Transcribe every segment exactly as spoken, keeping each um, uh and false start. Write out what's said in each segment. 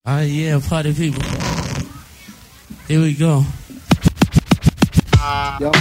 Ah, yeah, party people. Here we go. Yep.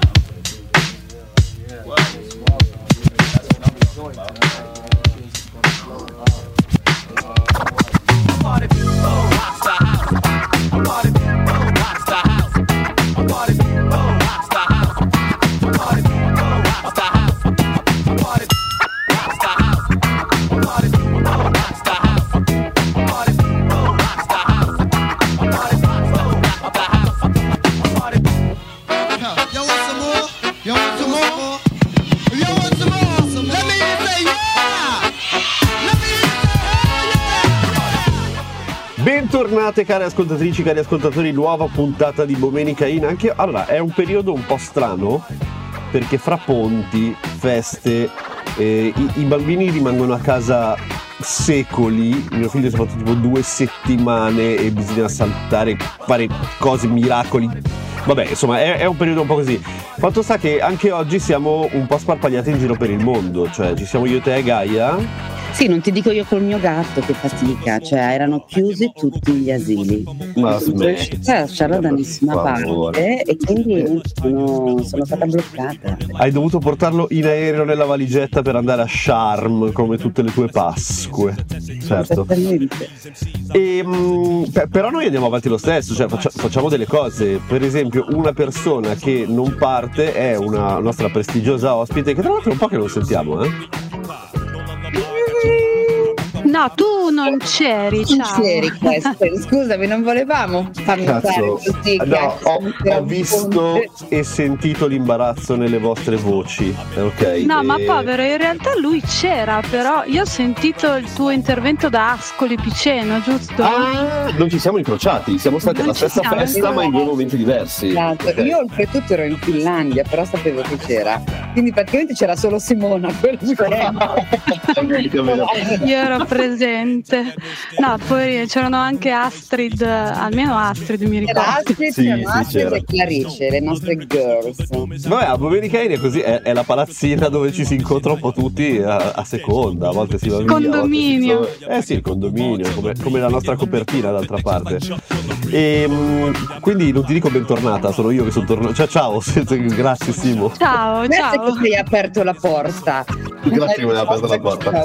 Bentornate cari ascoltatrici, cari ascoltatori, nuova puntata di Domenica In. Anche allora è un periodo un po' strano perché fra ponti, feste, eh, i, i bambini rimangono a casa secoli. Mio figlio si è fatto tipo due settimane e bisogna saltare, fare cose, miracoli. Vabbè, insomma, è, è un periodo un po' così. Fatto sta che anche oggi siamo un po' sparpagliati in giro per il mondo, cioè ci siamo io e te, Gaia. Sì, non ti dico io col mio gatto che fatica, cioè erano chiusi tutti gli asili. Ma sono riuscita a lasciarlo da nessuna parte e quindi sono, sono stata bloccata. Hai dovuto portarlo in aereo nella valigetta per andare a Sharm come tutte le tue Pasque. Certo. E, mh, però noi andiamo avanti lo stesso, cioè faccia, facciamo delle cose. Per esempio, una persona che non parte è una nostra prestigiosa ospite che tra l'altro è un po' che non sentiamo, eh? No, tu non c'eri, ciao. Non c'eri, questo. Scusami, non volevamo farmi Cazzo. fare così. No, ho, ho visto e sentito l'imbarazzo nelle vostre voci, ok? No, e... ma povero, in realtà lui c'era, però io ho sentito il tuo intervento da Ascoli Piceno, giusto? Ah, non ci siamo incrociati, siamo stati alla stessa siamo, festa ma in due momenti diversi. Esatto. Okay. Io oltretutto ero in Finlandia, però sapevo che c'era. Quindi praticamente c'era solo Simona quel weekend. Io ero presente. No, poi c'erano anche Astrid, almeno Astrid mi ricordo. C'era Astrid, sì, c'erano sì, Astrid c'era. e Clarice, le nostre girls. Vabbè, a Domenica In è così, è, è la palazzina dove ci si incontra un po' tutti a, a seconda, a volte si va via. Condominio. Si trova... Eh sì, il condominio, come, come la nostra copertina d'altra parte. E mh, quindi non ti dico bentornata, sono io che sono tornato. Cioè, ciao, grazie Simo. Ciao, Grazie ciao. che hai aperto la porta. Grazie che mi hai aperto la porta.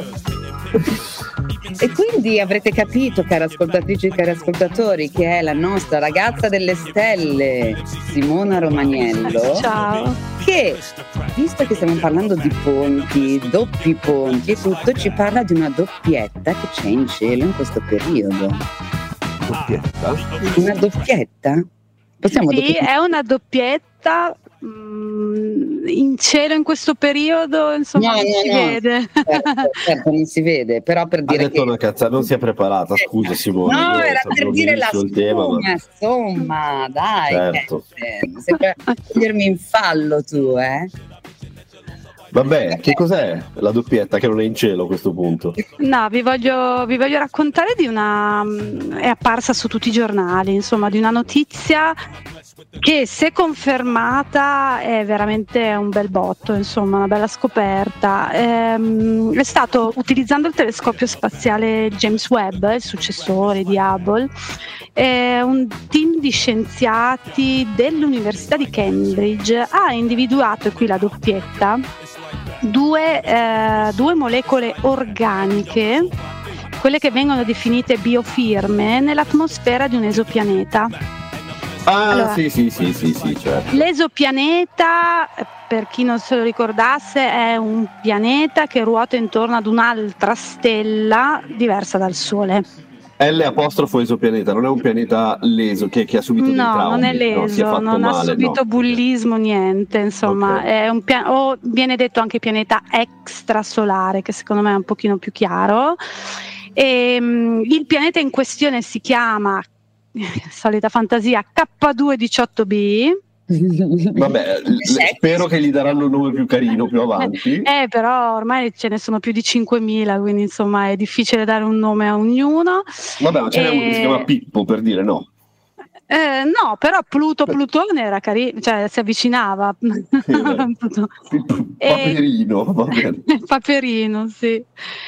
E quindi avrete capito, cari ascoltatrici e cari ascoltatori, che è la nostra ragazza delle stelle, Simona Romagnello. Ciao. Che, visto che stiamo parlando di ponti, doppi ponti e tutto, ci parla di una doppietta che c'è in cielo in questo periodo. Doppietta? Una doppietta? Possiamo Sì, doppietta? è una doppietta. In cielo in questo periodo insomma No, non no, si no. vede. Certo, certo, non si vede, però per Ha dire detto che una cazzata, non si è preparata, scusa Simone. no, io era sapevo per dire la benissimo il tema, spuma, ma... insomma, dai, Certo. eh, sembra togliermi in fallo tu, eh? Vabbè, che cos'è la doppietta che non è in cielo a questo punto? No, vi voglio, vi voglio raccontare di una, è apparsa su tutti i giornali, insomma, di una notizia che se confermata è veramente un bel botto, insomma, una bella scoperta. Ehm, è stato, utilizzando il telescopio spaziale James Webb, il successore di Hubble, eh, un team di scienziati dell'Università di Cambridge ha individuato, e qui la doppietta, due, eh, due molecole organiche, quelle che vengono definite biofirme, nell'atmosfera di un esopianeta. Ah, Allora, sì, sì, sì, sì, sì, certo. L'esopianeta, per chi non se lo ricordasse, è un pianeta che ruota intorno ad un'altra stella diversa dal Sole. L apostrofo esopianeta, non è un pianeta leso che, che ha subito dei No, traumi, non è no, si è leso, fatto non male, ha subito no. bullismo, niente, insomma, Ok. è un pia- o viene detto anche pianeta extrasolare, che secondo me è un pochino più chiaro. E, um, il pianeta in questione si chiama, solita fantasia, K due diciotto b. Vabbè, l- spero che gli daranno un nome più carino più avanti. Eh, però ormai ce ne sono più di cinquemila, quindi insomma è difficile dare un nome a ognuno. Vabbè, ma ce n'è uno che si chiama Pippo, per dire, no? Eh, no, però Pluto Plutone era carino, cioè si avvicinava. Paperino, va bene. Paperino, sì.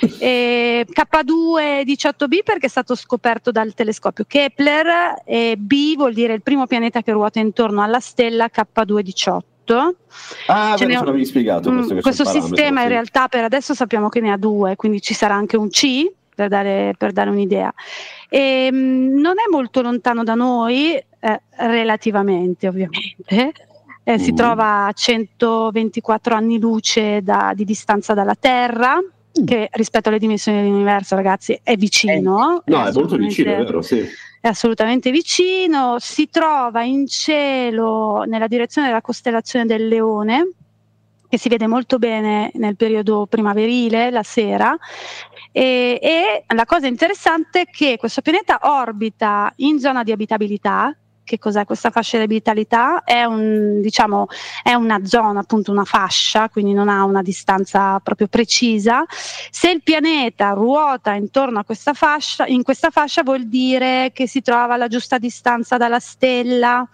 E K due diciotto b perché è stato scoperto dal telescopio Kepler, e B vuol dire il primo pianeta che ruota intorno alla stella K due diciotto. Ah, Ce bene, ne- ce l'avevi spiegato Mm, questo, che questo c'è il parametro, sistema in sì. realtà per adesso sappiamo che ne ha due, quindi ci sarà anche un C per dare, per dare un'idea. E, mm, non è molto lontano da noi, eh, relativamente ovviamente. Eh, si Mm. trova a centoventiquattro anni luce da- di distanza dalla Terra, che rispetto alle dimensioni dell'universo, ragazzi, è vicino. No, è molto assolutamente- vicino, è vero, sì. è assolutamente vicino. Si trova in cielo nella direzione della costellazione del Leone, che si vede molto bene nel periodo primaverile, la sera. E, e la cosa interessante è che questo pianeta orbita in zona di abitabilità. Che cos'è questa fascia di abitabilità? È un, diciamo, è una zona, appunto una fascia, quindi non ha una distanza proprio precisa. Se il pianeta ruota intorno a questa fascia, in questa fascia vuol dire che si trova alla giusta distanza dalla stella,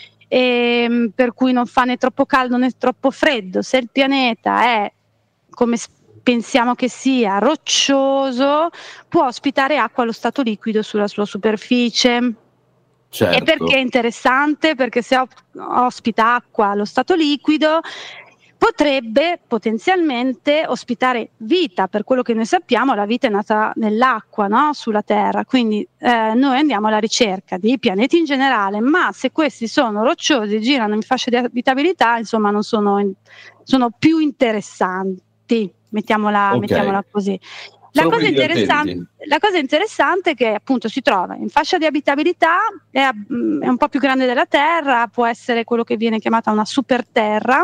ehm, per cui non fa né troppo caldo né troppo freddo. Se il pianeta è, come s- pensiamo che sia, roccioso, può ospitare acqua allo stato liquido sulla sua superficie. Certo. E perché è interessante? Perché se op- ospita acqua allo stato liquido potrebbe potenzialmente ospitare vita. Per quello che noi sappiamo, la vita è nata nell'acqua, no? Sulla Terra, quindi eh, noi andiamo alla ricerca di pianeti in generale, ma se questi sono rocciosi, girano in fascia di abitabilità, insomma non sono, in- sono più interessanti, mettiamola, Ok. mettiamola così. La Sono cosa, più interessante, divertenti. la cosa interessante è che appunto si trova in fascia di abitabilità, è, a- mh, è un po' più grande della Terra, può essere quello che viene chiamata una superterra,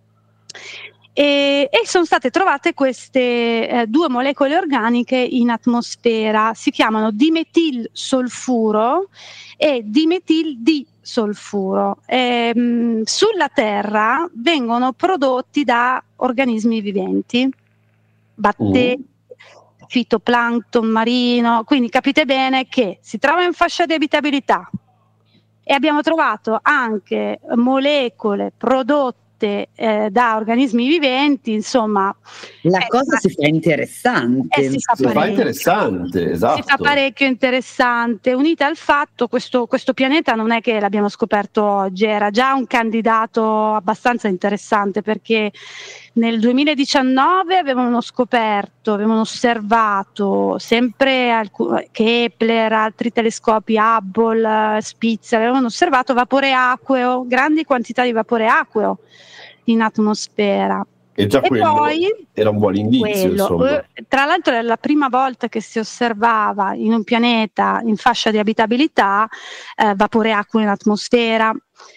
e, e sono state trovate queste eh, due molecole organiche in atmosfera, si chiamano dimetilsolfuro e dimetildisolfuro. E, mh, sulla Terra vengono prodotti da organismi viventi, batteri, fitoplancton marino, quindi capite bene che si trova in fascia di abitabilità e abbiamo trovato anche molecole prodotte eh, da organismi viventi, insomma. La eh, cosa si fa interessante. eh, si fa Si fa parecchio. interessante, esatto. Si fa parecchio interessante, unita al fatto questo questo pianeta non è che l'abbiamo scoperto oggi, era già un candidato abbastanza interessante, perché nel duemiladiciannove avevano scoperto, avevano osservato sempre alc- Kepler, altri telescopi, Hubble, Spitzer, avevano osservato vapore acqueo, grandi quantità di vapore acqueo in atmosfera. E già E quello poi era un buon indizio, quello, insomma. eh, tra l'altro era la prima volta che si osservava in un pianeta in fascia di abitabilità eh, vapore acqueo in atmosfera.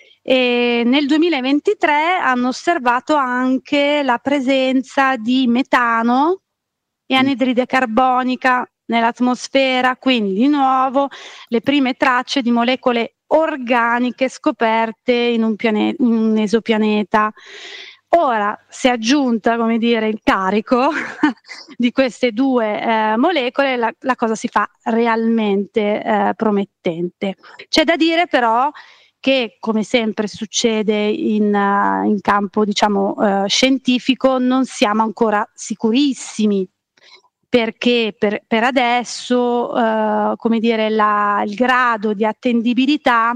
E nel duemilaventitré hanno osservato anche la presenza di metano e anidride carbonica nell'atmosfera, quindi di nuovo le prime tracce di molecole organiche scoperte in un, piane- in un esopianeta. Ora si è aggiunta, come dire, il carico di queste due eh, molecole, la, la cosa si fa realmente eh, promettente. C'è da dire però che, come sempre succede in, uh, in campo, diciamo, uh, scientifico, non siamo ancora sicurissimi, perché per, per adesso uh, come dire, la, il grado di attendibilità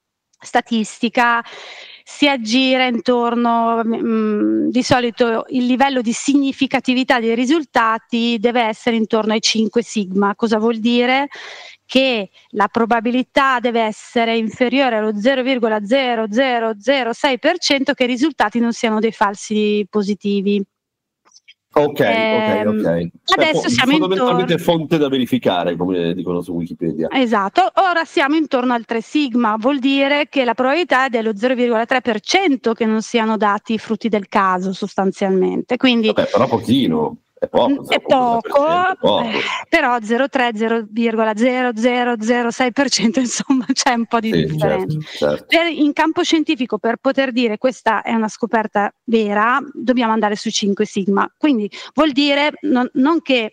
statistica si aggira intorno, mh, di solito il livello di significatività dei risultati deve essere intorno ai cinque sigma. Cosa vuol dire? Che la probabilità deve essere inferiore allo zero virgola zero zero zero sei per cento che i risultati non siano dei falsi positivi. Ok, Ehm, ok, ok. adesso È siamo fondamentalmente intorno- fonte da verificare, come dicono su Wikipedia. Esatto, ora siamo intorno al tre sigma, vuol dire che la probabilità è dello zero virgola tre per cento che non siano dati frutti del caso sostanzialmente. Quindi Vabbè, però pochino, è poco. è zero virgola tre per cento, poco, è poco. eh, però zero virgola tre zero virgola zero zero zero sei per cento insomma c'è un po' di Sì, differenza. certo, certo. Per, in campo scientifico, per poter dire questa è una scoperta vera, dobbiamo andare sui cinque sigma. Quindi vuol dire non, non che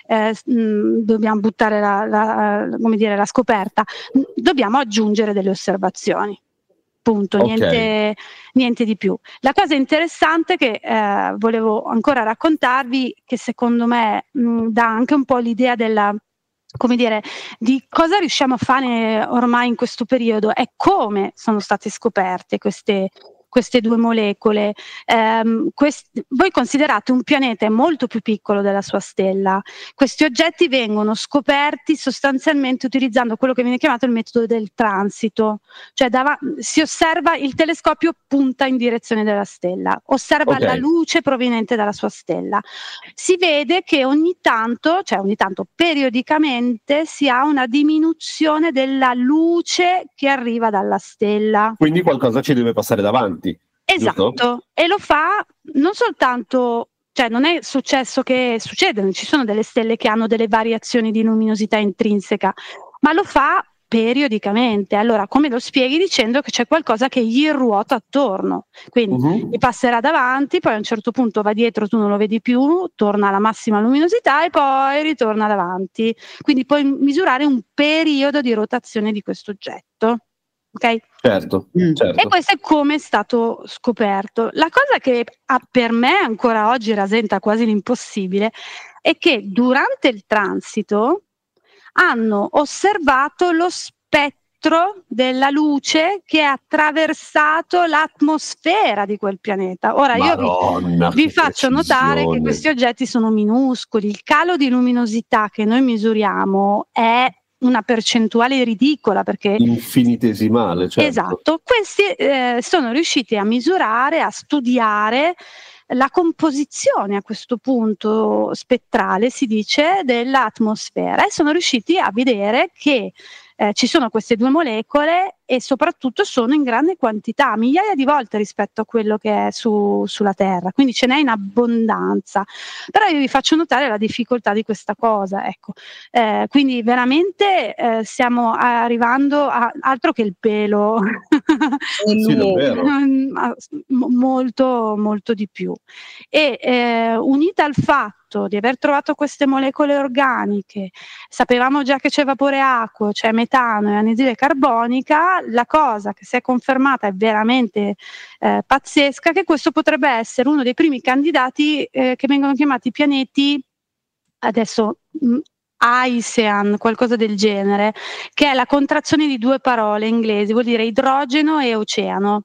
eh, mh, dobbiamo buttare la, la, come dire, la scoperta, dobbiamo aggiungere delle osservazioni. Punto, Okay. niente, niente di più. La cosa interessante che eh, volevo ancora raccontarvi, che secondo me mh, dà anche un po' l'idea della, come dire, di cosa riusciamo a fare ormai in questo periodo, è come sono state scoperte queste, queste due molecole. Um, quest- voi considerate un pianeta è molto più piccolo della sua stella. Questi oggetti vengono scoperti sostanzialmente utilizzando quello che viene chiamato il metodo del transito, cioè dav- si osserva, il telescopio punta in direzione della stella, osserva Okay. la luce proveniente dalla sua stella. Si vede che ogni tanto, cioè ogni tanto periodicamente, si ha una diminuzione della luce che arriva dalla stella. Quindi qualcosa ci deve passare davanti. Esatto, giusto? e lo fa non soltanto, cioè non è successo che succedono, ci sono delle stelle che hanno delle variazioni di luminosità intrinseca, ma lo fa periodicamente. Allora, come lo spieghi? Dicendo che c'è qualcosa che gli ruota attorno, quindi Mhm. gli passerà davanti, poi a un certo punto va dietro, tu non lo vedi più, torna alla massima luminosità e poi ritorna davanti. Quindi puoi misurare un periodo di rotazione di questo oggetto. Ok? Certo, Mm. certo. E questo è come è stato scoperto. La cosa che ha, per me ancora oggi rasenta quasi l'impossibile è che durante il transito hanno osservato lo spettro della luce che ha attraversato l'atmosfera di quel pianeta. Ora io vi, Madonna, vi che faccio notare che precisione. questi oggetti sono minuscoli. Il calo di luminosità che noi misuriamo è una percentuale ridicola, perché Infinitesimale, certo. esatto, questi eh, sono riusciti a misurare, a studiare la composizione a questo punto spettrale, si dice, dell'atmosfera, e sono riusciti a vedere che eh, ci sono queste due molecole e soprattutto sono in grande quantità, migliaia di volte rispetto a quello che è su, sulla Terra, quindi ce n'è in abbondanza. Però io vi faccio notare la difficoltà di questa cosa, ecco. Eh, quindi veramente eh, stiamo arrivando a altro che il pelo. Sì, davvero. molto molto di più, e eh, unita al fatto di aver trovato queste molecole organiche, sapevamo già che c'è vapore acqueo, c'è metano e anidride carbonica, la cosa che si è confermata è veramente eh, pazzesca, che questo potrebbe essere uno dei primi candidati eh, che vengono chiamati pianeti adesso mh, Icean, qualcosa del genere, che è la contrazione di due parole inglesi, vuol dire idrogeno e oceano.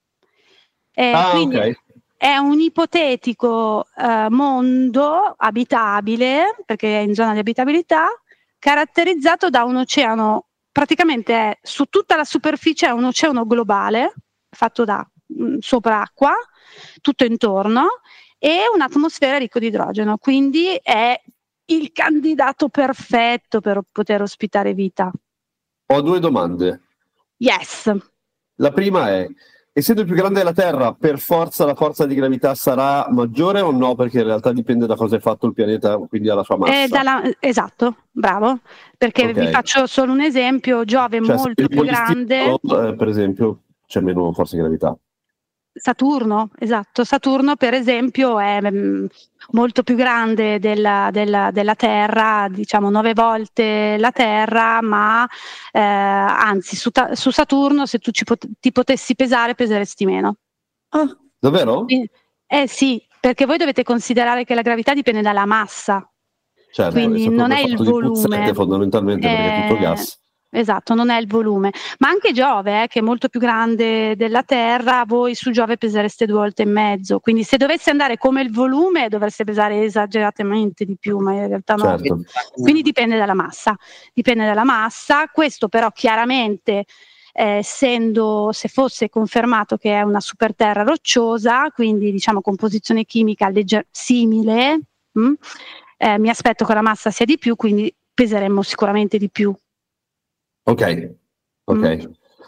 Eh, Ah, quindi ok. è un ipotetico eh, mondo abitabile, perché è in zona di abitabilità, caratterizzato da un oceano, praticamente è, su tutta la superficie è un oceano globale, fatto da mh, sopracqua, tutto intorno, e un'atmosfera ricca di idrogeno, quindi è il candidato perfetto per poter ospitare vita. Ho due domande. Yes. La prima è, essendo più grande della Terra, per forza la forza di gravità sarà maggiore o no? Perché in realtà dipende da cosa è fatto il pianeta, quindi dalla sua massa. Eh, dalla, esatto, bravo, perché Ok. vi faccio solo un esempio. Giove è Cioè, se molto il più grande. Polistiro, eh, per esempio, c'è meno forza di gravità. Saturno, esatto, Saturno per esempio è mh, molto più grande della, della, della Terra, diciamo nove volte la Terra, ma eh, anzi su, ta- su Saturno se tu ci pot- ti potessi pesare peseresti meno. Ah, Davvero? Quindi- eh sì, perché voi dovete considerare che la gravità dipende dalla massa, Certo, quindi Saturno non è fatto il di volume. puzzette fondamentalmente, perché è tutto Eh, gas. Esatto, non è il volume, ma anche Giove, eh, che è molto più grande della Terra, voi su Giove pesereste due volte e mezzo, quindi se dovesse andare come il volume dovreste pesare esageratamente di più, ma in realtà no. Certo. Quindi dipende dalla massa, dipende dalla massa, questo però chiaramente eh, essendo, se fosse confermato che è una superterra rocciosa, quindi diciamo composizione chimica legger- simile, mh, eh, mi aspetto che la massa sia di più, quindi peseremmo sicuramente di più. Ok, ok. Mm.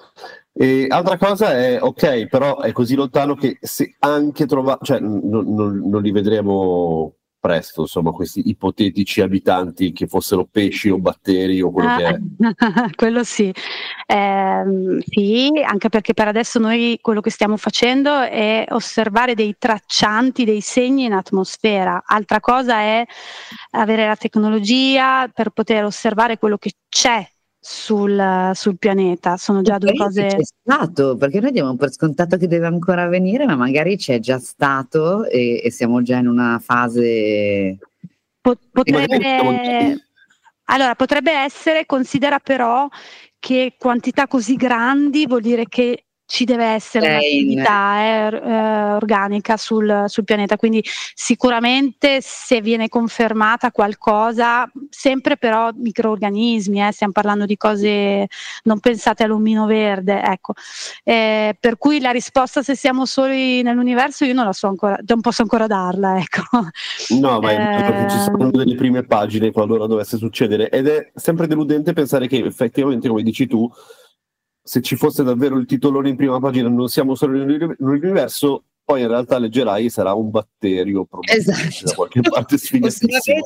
E altra cosa è, ok, però è così lontano che se anche trova, cioè non, non- non li vedremo presto, insomma, questi ipotetici abitanti, che fossero pesci o batteri o quello ah, che è. Quello sì. Ehm, sì, anche perché per adesso noi quello che stiamo facendo è osservare dei traccianti, dei segni in atmosfera. Altra cosa è avere la tecnologia per poter osservare quello che c'è sul, sul pianeta. Sono già due cose. C'è stato, perché noi diamo per scontato che deve ancora venire, ma magari c'è già stato e, e siamo già in una fase. Po- potrebbe, allora, potrebbe essere, considera però che quantità così grandi vuol dire che ci deve essere un'attività eh, eh, organica sul, sul pianeta, quindi sicuramente se viene confermata qualcosa, sempre però microorganismi, eh, stiamo parlando di cose, non pensate all'omino verde, ecco. Eh, per cui la risposta se siamo soli nell'universo io non la so ancora, non posso ancora darla, ecco. No, ma Eh, ci sono delle prime pagine qualora dovesse succedere, ed è sempre deludente pensare che effettivamente, come dici tu, se ci fosse davvero il titolone in prima pagina, non siamo solo nell'universo, poi in realtà leggerai sarà un batterio, probabilmente, esatto, da qualche parte sfigatissimo.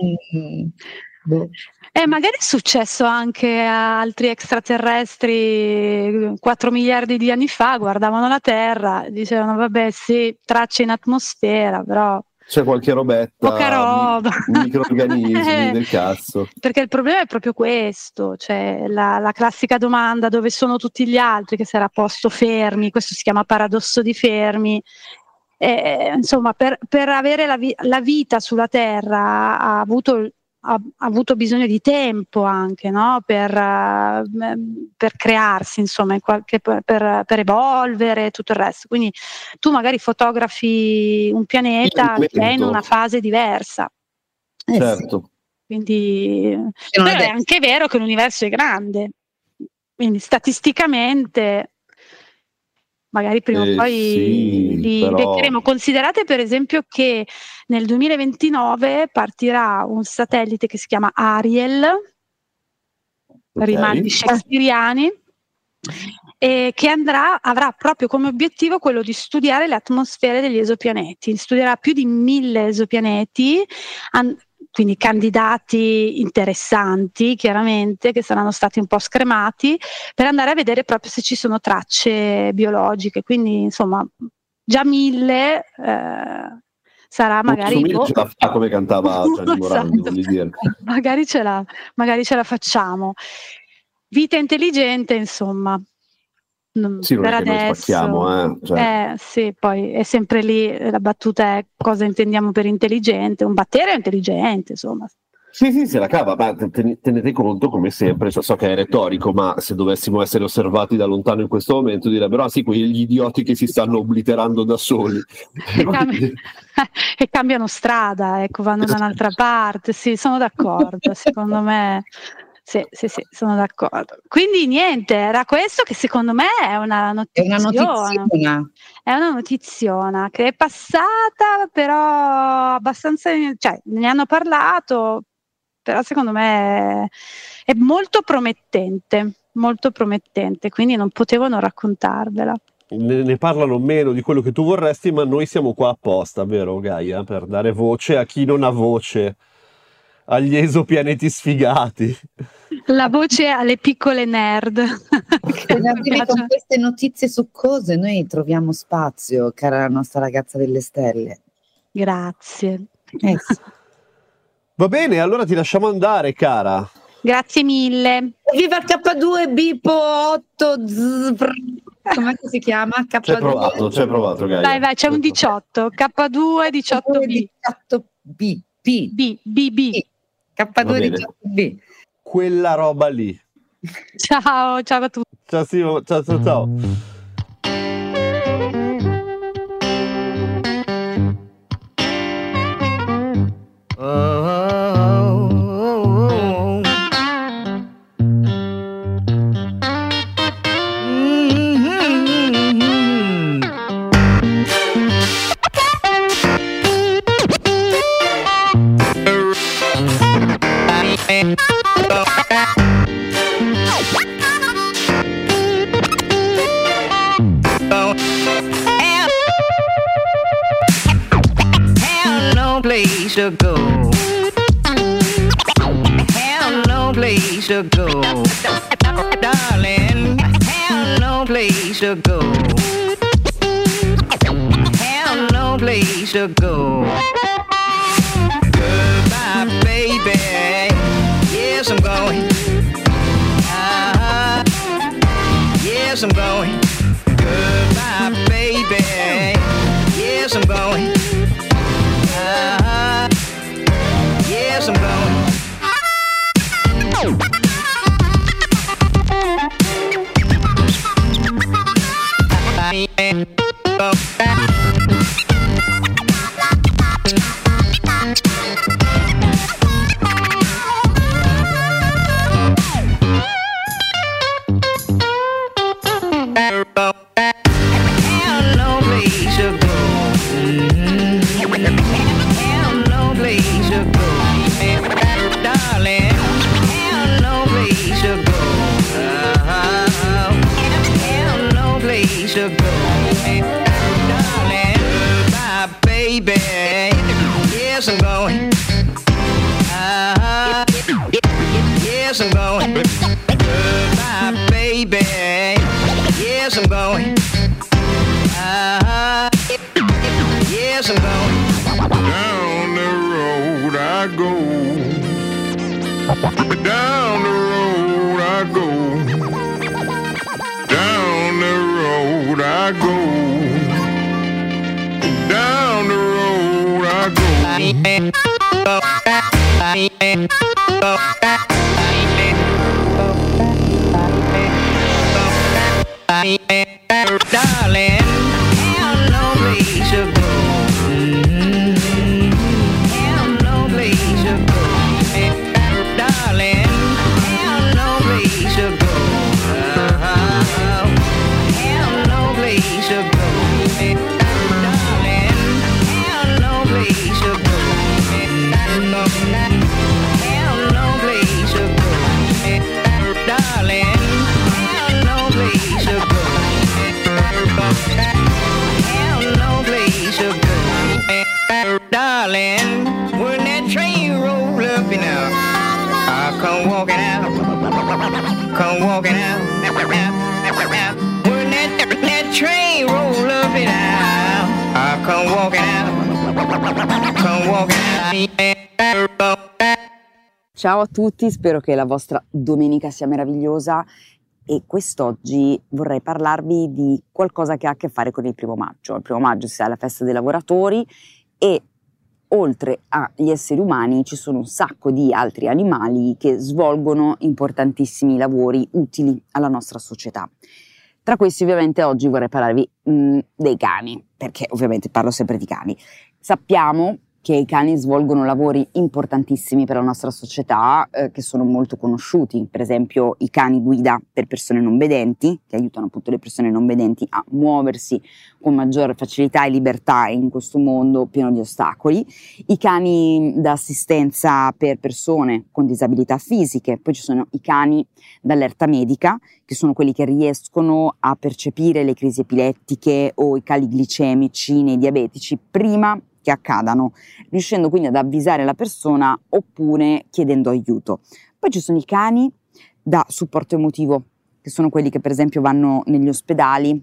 un... Eh, magari è successo anche a altri extraterrestri quattro miliardi di anni fa, guardavano la Terra, dicevano vabbè sì, tracce in atmosfera, però c'è qualche robetta, poca roba, mi- microorganismi del cazzo. Perché il problema è proprio questo, cioè la, la classica domanda dove sono tutti gli altri, che si era posto Fermi, questo si chiama paradosso di Fermi. Eh, insomma, per, per avere la, vi- la vita sulla Terra ha avuto, ha, ha avuto bisogno di tempo anche, no? per, uh, per crearsi, insomma, in qualche, per, per evolvere e tutto il resto. Quindi tu magari fotografi un pianeta che è in una fase diversa. Eh, Certo. sì. Quindi, però è anche vero che l'universo è grande, quindi statisticamente magari prima o Eh, poi sì, li però... beccheremo. Considerate per esempio che nel duemilaventinove partirà un satellite che si chiama Ariel, Okay. rimandi shakespeariani, e che andrà, avrà proprio come obiettivo quello di studiare le atmosfere degli esopianeti. Studierà più di mille esopianeti, an- quindi candidati interessanti, chiaramente, che saranno stati un po' scremati, per andare a vedere proprio se ci sono tracce biologiche. Quindi, insomma, già mille eh, sarà magari... Un boh, ce la fa come cantava Gianni Morandi, esatto. voglio dire. magari, ce la, magari ce la facciamo. Vita intelligente, insomma. Non, Sì, non per è che adesso, noi spacchiamo, eh? Cioè... eh, sì, poi è sempre lì la battuta è cosa intendiamo per intelligente, un batterio è intelligente, insomma. Sì, sì, se la cava, ma ten- tenete conto, come sempre, so, so che è retorico, ma se dovessimo essere osservati da lontano in questo momento direbbero, ah sì, quegli idioti che si stanno obliterando da soli. E, cambi- e cambiano strada, ecco, vanno da un'altra parte, sì, sono d'accordo, secondo me... Sì, sì, sì, sono d'accordo. Quindi niente, era questo che secondo me è una notiziona. È una notiziona. È una notiziona che è passata, però abbastanza, cioè ne hanno parlato, però secondo me è, è molto promettente, molto promettente, quindi non potevo non raccontarvela. Ne, ne parlano meno di quello che tu vorresti, ma noi siamo qua apposta, vero Gaia? Per dare voce a chi non ha voce, agli esopianeti sfigati. La voce alle piccole nerd. Se ne arrivi con queste notizie succose, noi troviamo spazio, cara nostra ragazza delle stelle. Grazie. Eh sì. Va bene, allora ti lasciamo andare, cara. Grazie mille. Viva il K due Bipo otto come si chiama? K due. C'è provato, c'è provato, Gaia. Vai, vai, c'è un diciotto. K due diciotto B. diciotto B. P. B, B, B. K due diciotto B. Quella roba lì. Ciao, ciao a tutti. Ciao Simo, ciao ciao ciao. place to go. Have no place to go. Darling, have no place to go. Have no place to go. Goodbye, baby. Yes, I'm going. Uh-huh. Yes, I'm going. Goodbye, baby. Yes, I'm going. Uh-huh. Yes, I'm going. I am Yes, I'm going. Uh-huh. Yes, I'm going. Goodbye, baby. Yes, I'm going. Uh-huh. Yes, I'm going. Down the road I go. Down the road I go. Down the road I go. Down the road I go. Darling, have no place to go. Have no place to go. Darling, have no place to go. Uh-huh. Have no place to go. Darling, have no place to go. Have no place to go. Darling, have no place to go. Have no place to go. Darling, when that train roll up and out, I come walking out, come walking out. When that, that train roll up and out, I come walking out, come walking out. Ciao a tutti, spero che la vostra domenica sia meravigliosa e quest'oggi vorrei parlarvi di qualcosa che ha a che fare con il primo maggio. Il primo maggio si sa, è la festa dei lavoratori e oltre agli esseri umani ci sono un sacco di altri animali che svolgono importantissimi lavori utili alla nostra società. Tra questi ovviamente oggi vorrei parlarvi mh, dei cani, perché ovviamente parlo sempre di cani. Sappiamo che i cani svolgono lavori importantissimi per la nostra società, eh, che sono molto conosciuti, per esempio i cani guida per persone non vedenti, che aiutano appunto le persone non vedenti a muoversi con maggior facilità e libertà in questo mondo pieno di ostacoli, i cani da assistenza per persone con disabilità fisiche, poi ci sono i cani d'allerta medica, che sono quelli che riescono a percepire le crisi epilettiche o i cali glicemici nei diabetici prima che accadano, riuscendo quindi ad avvisare la persona oppure chiedendo aiuto. Poi ci sono i cani da supporto emotivo, che sono quelli che per esempio vanno negli ospedali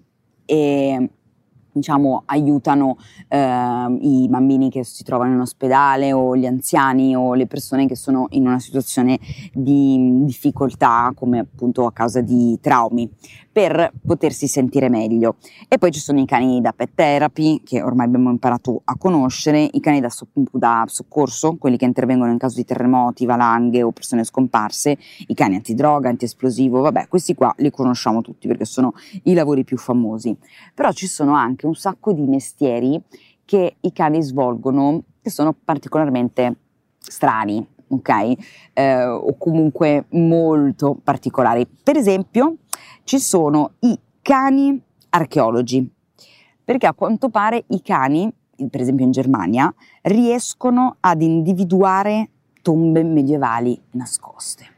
e diciamo aiutano eh, i bambini che si trovano in ospedale o gli anziani o le persone che sono in una situazione di difficoltà come appunto a causa di traumi, per potersi sentire meglio. E poi ci sono i cani da pet therapy, che ormai abbiamo imparato a conoscere, i cani da, so- da soccorso, quelli che intervengono in caso di terremoti, valanghe o persone scomparse, i cani antidroga, antiesplosivo, vabbè, questi qua li conosciamo tutti perché sono i lavori più famosi. Però ci sono anche un sacco di mestieri che i cani svolgono che sono particolarmente strani, ok? Eh, o comunque molto particolari. Per esempio ci sono i cani archeologi, perché a quanto pare i cani, per esempio in Germania, riescono ad individuare tombe medievali nascoste.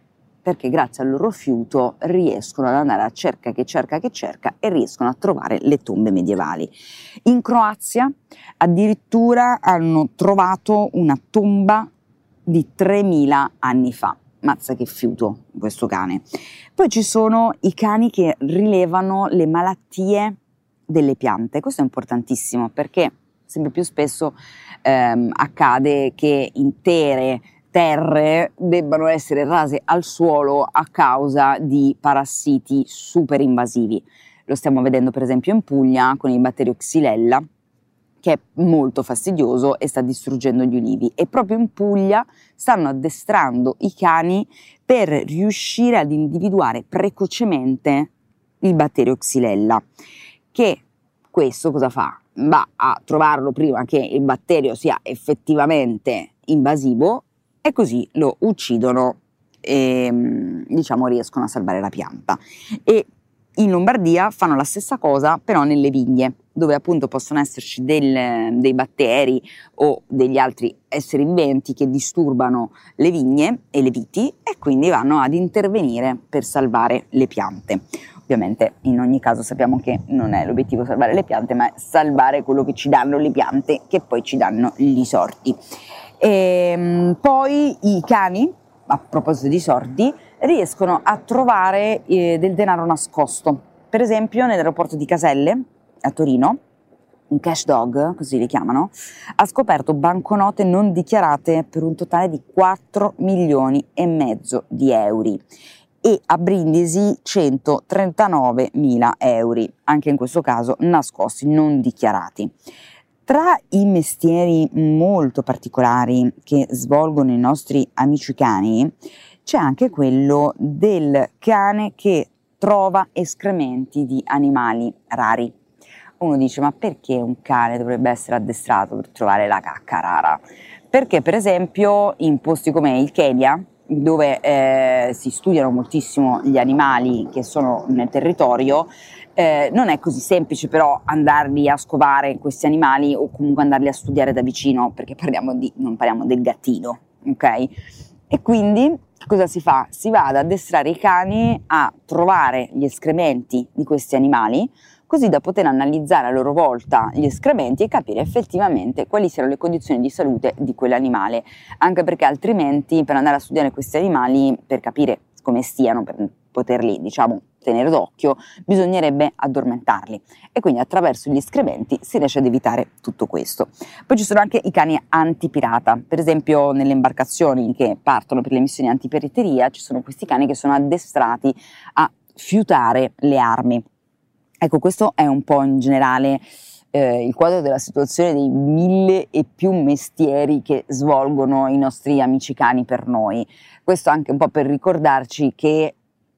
perché grazie al loro fiuto riescono ad andare a cerca che cerca che cerca e riescono a trovare le tombe medievali. In Croazia addirittura hanno trovato una tomba di tremila anni fa. Mazza che fiuto questo cane. Poi ci sono i cani che rilevano le malattie delle piante. Questo è importantissimo perché sempre più spesso ehm, accade che intere terre debbano essere rase al suolo a causa di parassiti super invasivi. Lo stiamo vedendo per esempio in Puglia con il batterio Xylella, che è molto fastidioso e sta distruggendo gli ulivi, e proprio in Puglia stanno addestrando i cani per riuscire ad individuare precocemente il batterio Xylella, che questo cosa fa? Va a trovarlo prima che il batterio sia effettivamente invasivo e così lo uccidono e diciamo riescono a salvare la pianta. E in Lombardia fanno la stessa cosa però nelle vigne, dove appunto possono esserci del, dei batteri o degli altri esseri viventi che disturbano le vigne e le viti e quindi vanno ad intervenire per salvare le piante. Ovviamente in ogni caso sappiamo che non è l'obiettivo salvare le piante, ma è salvare quello che ci danno le piante, che poi ci danno gli sordi. E poi i cani, a proposito di sordi, riescono a trovare eh, del denaro nascosto. Per esempio nell'aeroporto di Caselle, a Torino, un cash dog, così li chiamano, ha scoperto banconote non dichiarate per un totale di quattro milioni e mezzo di euro e a Brindisi centotrentanovemila euro, anche in questo caso nascosti, non dichiarati. Tra i mestieri molto particolari che svolgono i nostri amici cani c'è anche quello del cane che trova escrementi di animali rari. Uno dice: ma perché un cane dovrebbe essere addestrato per trovare la cacca rara? Perché per esempio in posti come il Kenya, dove eh, si studiano moltissimo gli animali che sono nel territorio, eh, non è così semplice però andarli a scovare questi animali o comunque andarli a studiare da vicino, perché parliamo di, non parliamo del gattino, ok? E quindi cosa si fa? Si va ad addestrare i cani a trovare gli escrementi di questi animali, così da poter analizzare a loro volta gli escrementi e capire effettivamente quali siano le condizioni di salute di quell'animale, anche perché altrimenti per andare a studiare questi animali, per capire come stiano, per poterli diciamo tenere d'occhio, bisognerebbe addormentarli e quindi attraverso gli escrementi si riesce ad evitare tutto questo. Poi ci sono anche i cani antipirata, per esempio nelle imbarcazioni che partono per le missioni antipirateria ci sono questi cani che sono addestrati a fiutare le armi. Ecco, questo è un po' in generale eh, il quadro della situazione dei mille e più mestieri che svolgono i nostri amici cani per noi. Questo anche un po' per ricordarci che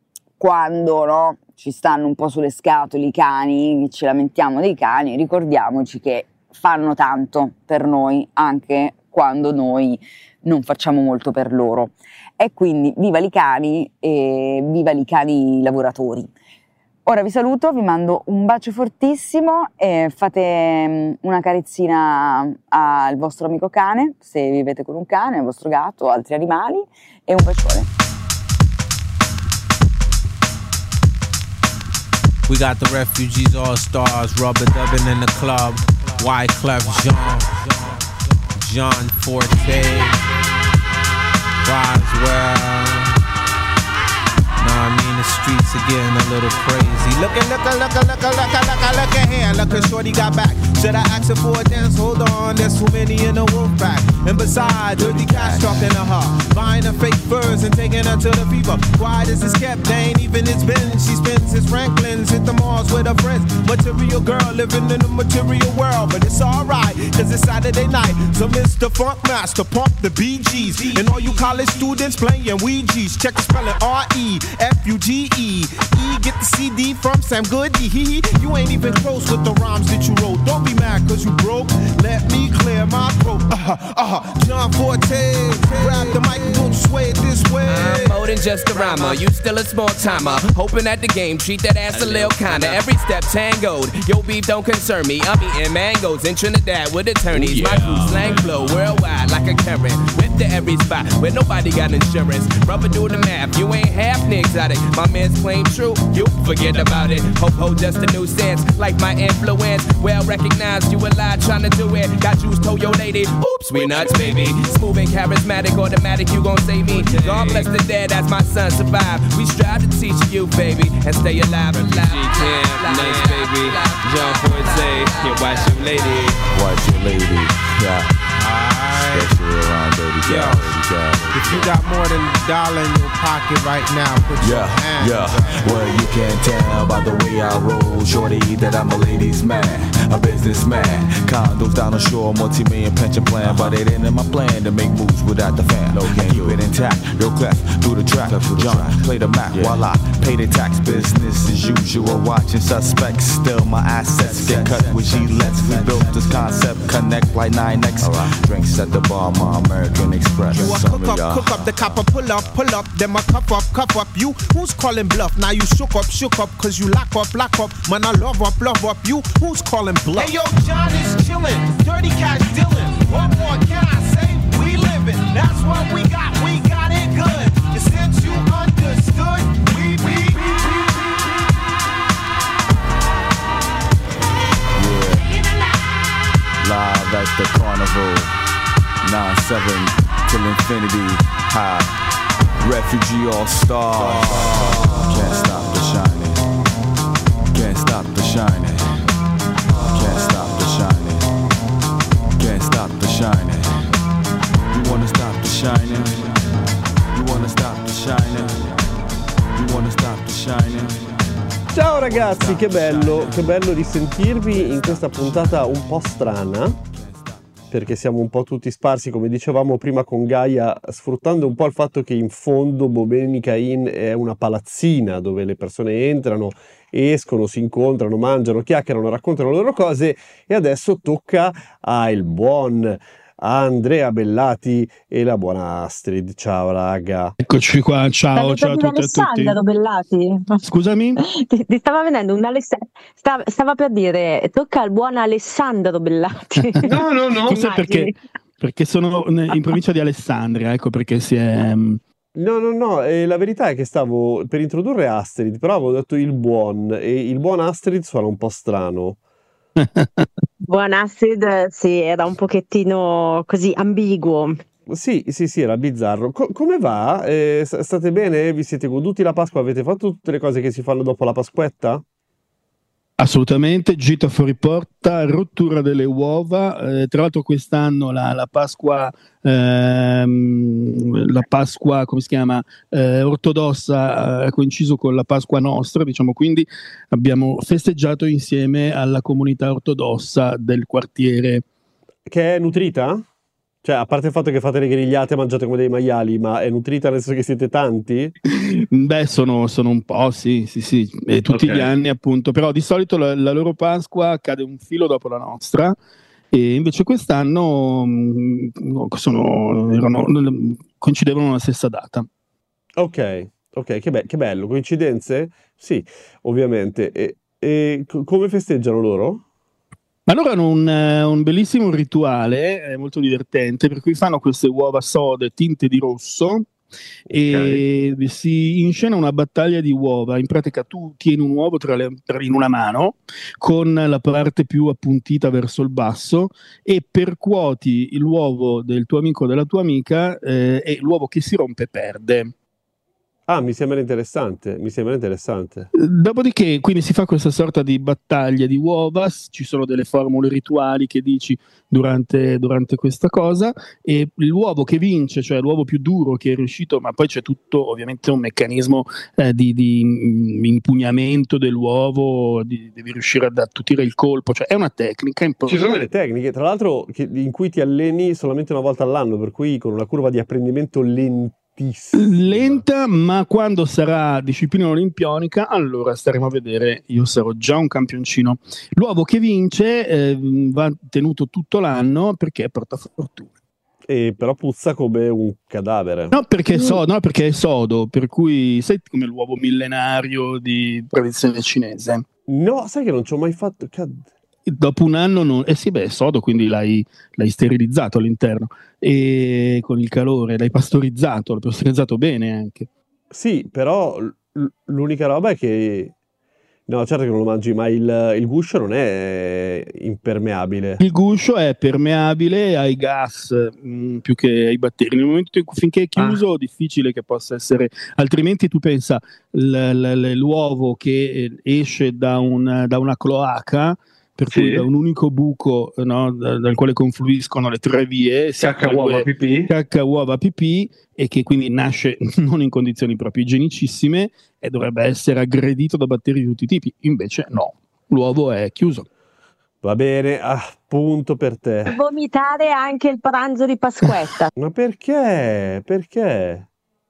quando no, ci stanno un po' sulle scatole i cani, ci lamentiamo dei cani, ricordiamoci che fanno tanto per noi anche quando noi non facciamo molto per loro. E quindi viva i cani e viva i cani lavoratori. Ora vi saluto, vi mando un bacio fortissimo e fate una carezzina al vostro amico cane, se vivete con un cane, al vostro gatto o altri animali, e un bacione. We got the Refugees All-Stars, rubber dubbing in the club, Wyclef Jean, John Forte, Roswell. I mean, the streets are getting a little crazy. Look at, look at, look at, look at, look at, look at, look at here. Look at shorty got back. Should I ask her for a dance? Hold on, there's too many in the wolf pack. And besides, dirty cats talking to her, buying her fake furs and taking her to the fever. Quiet as it's kept, they ain't even his business. She spends his Franklin's, hit the malls with her friends. Material girl living in the material world, but it's alright, cause it's Saturday night. So Mister Funk Master, pump the B Gs. And all you college students playing Ouija's, check the spelling R E F U G E E, get the C D from Sam Goody. You ain't even close with the rhymes that you wrote. Don't be mad cause you broke. Let me clear my throat. Uh-huh, uh-huh. John Forte, grab the mic and don't sway it this way. I'm more than just a rhymer. You still a small timer. Hoping at the game, treat that ass a little kinda. Every step tangoed. Your beef don't concern me. I'm eating mangoes in Trinidad with attorneys. My crew slang flow worldwide like a current. Whip to every spot where nobody got insurance. Rubber do the math. You ain't half exotic. My man's claim true. You forget about it. Ho ho, just a new sense. Like my influence. Well recognized. You a lie trying to do it. Got juice, told your lady. Oops, we nuts, baby. Smooth and charismatic, automatic. You gon' save me. God bless the dead as my son survive. We strive to teach you, baby, and stay alive and fly. G-Camp, nice baby. John Forte, yeah, watch your lady. Watch your lady, yeah. Especially around dirty Yo, if you got more than a dollar in your pocket right now, put your yeah, hands yeah. up. Well, you can't tell by the way I roll, shorty, that I'm a ladies' man, a businessman. Condos down the shore, multi-million pension plan, but it ain't in my plan to make moves without the fan. No, can't keep it intact, real clef through the track. John, play the Mac while I pay the tax. Business as usual, watching suspects. Still my assets get cut with G-Lets. We built this concept, connect like nine X. Drinks at the bar, my American Express. You a cook up, cook up, the copper pull up, pull up, then my cuff up, cuff up. You, who's calling bluff? Now you shook up, shook up, cause you lock up, lock up. Man, I love up, love up. You, who's calling bluff? Hey yo, John is chillin', dirty cash dealin'. What more can I say? We livin', that's what we got, we got it good. And since you understood, we, we, we, we, we. Yeah. Live at the carnival. nine seven till infinity, high, refugee all stars. Can't stop the shining, can't stop the shining, can't stop the shining, can't stop the shining. You wanna stop the shining, you wanna stop the shining, you wanna stop the shining. Ciao ragazzi, che bello, che bello risentirvi in questa puntata un po' strana, perché siamo un po' tutti sparsi, come dicevamo prima con Gaia, sfruttando un po' il fatto che in fondo Bomenica Inn è una palazzina dove le persone entrano, escono, si incontrano, mangiano, chiacchierano, raccontano le loro cose, e adesso tocca al buon Andrea Bellati e la buona Astrid. Ciao raga. Eccoci qua, ciao, ciao a tutti e a tutti. Alessandro Bellati. Scusami? Ti, ti stava venendo un Alessandro, stava, stava per dire tocca al buon Alessandro Bellati. No, no, no. Forse perché, perché sono in provincia di Alessandria, ecco perché si è... No, no, no, eh, la verità è che stavo per introdurre Astrid, però avevo detto il buon, e il buon Astrid suona un po' strano. Buon Astrid, sì, era un pochettino così ambiguo. Sì, sì, sì, era bizzarro. Co- come va? Eh, state bene? Vi siete goduti la Pasqua? Avete fatto tutte le cose che si fanno dopo la Pasquetta? Assolutamente, gita fuori porta, rottura delle uova, eh, tra l'altro quest'anno la, la Pasqua, ehm, la Pasqua, come si chiama, eh, ortodossa ha coinciso con la Pasqua nostra, diciamo, quindi abbiamo festeggiato insieme alla comunità ortodossa del quartiere. Che è nutrita? Cioè, a parte il fatto che fate le grigliate e mangiate come dei maiali, ma è nutrita nel senso che siete tanti? Beh, sono, sono un po', sì, sì, sì, e tutti okay. Gli anni appunto, però di solito la, la loro Pasqua cade un filo dopo la nostra, e invece quest'anno sono, erano, coincidevano la stessa data. Ok, ok, che, be- che bello, coincidenze? Sì, ovviamente. E, e c- come festeggiano loro? Ma loro hanno un, un bellissimo rituale, è molto divertente, per cui fanno queste uova sode tinte di rosso, okay. E si inscena una battaglia di uova. In pratica tu tieni un uovo tra le, tra, in una mano con la parte più appuntita verso il basso e percuoti l'uovo del tuo amico o della tua amica, eh, e l'uovo che si rompe perde. Ah, mi sembra interessante, mi sembra interessante. Dopodiché, quindi si fa questa sorta di battaglia di uova, ci sono delle formule rituali che dici durante, durante questa cosa, e l'uovo che vince, cioè l'uovo più duro che è riuscito, ma poi c'è tutto ovviamente un meccanismo eh, di, di impugnamento dell'uovo, di, devi riuscire ad attutire il colpo, cioè è una tecnica importante. Ci sono delle tecniche, tra l'altro, che, in cui ti alleni solamente una volta all'anno, per cui con una curva di apprendimento lentissima, lentissima. Lenta, ma quando sarà disciplina olimpionica, allora staremo a vedere, io sarò già un campioncino. L'uovo che vince eh, va tenuto tutto l'anno perché porta fortuna. E però puzza come un cadavere. No, perché è sodo, no, perché è sodo, per cui sai come l'uovo millenario di tradizione cinese. No, sai che non ci ho mai fatto. Dopo un anno, non... eh sì, beh, è sodo, quindi l'hai, l'hai sterilizzato all'interno e con il calore, l'hai pastorizzato, l'hai pastorizzato bene anche. Sì, però l- l'unica roba è che. No, certo che non lo mangi, ma il, il guscio non è impermeabile. Il guscio è permeabile ai gas mh, più che ai batteri. Nel momento in cui finché è chiuso, ah. difficile che possa essere. Altrimenti tu pensa l- l- l'uovo che esce da, un, da una cloaca, per sì. cui da un unico buco, no, dal, dal quale confluiscono le tre vie, cacca uova pipì, cacca uova pipì, e che quindi nasce non in condizioni proprio igienicissime e dovrebbe essere aggredito da batteri di tutti i tipi. Invece no, l'uovo è chiuso. Va bene, ah, punto per te. Vomitare anche il pranzo di Pasquetta. Ma perché? Perché?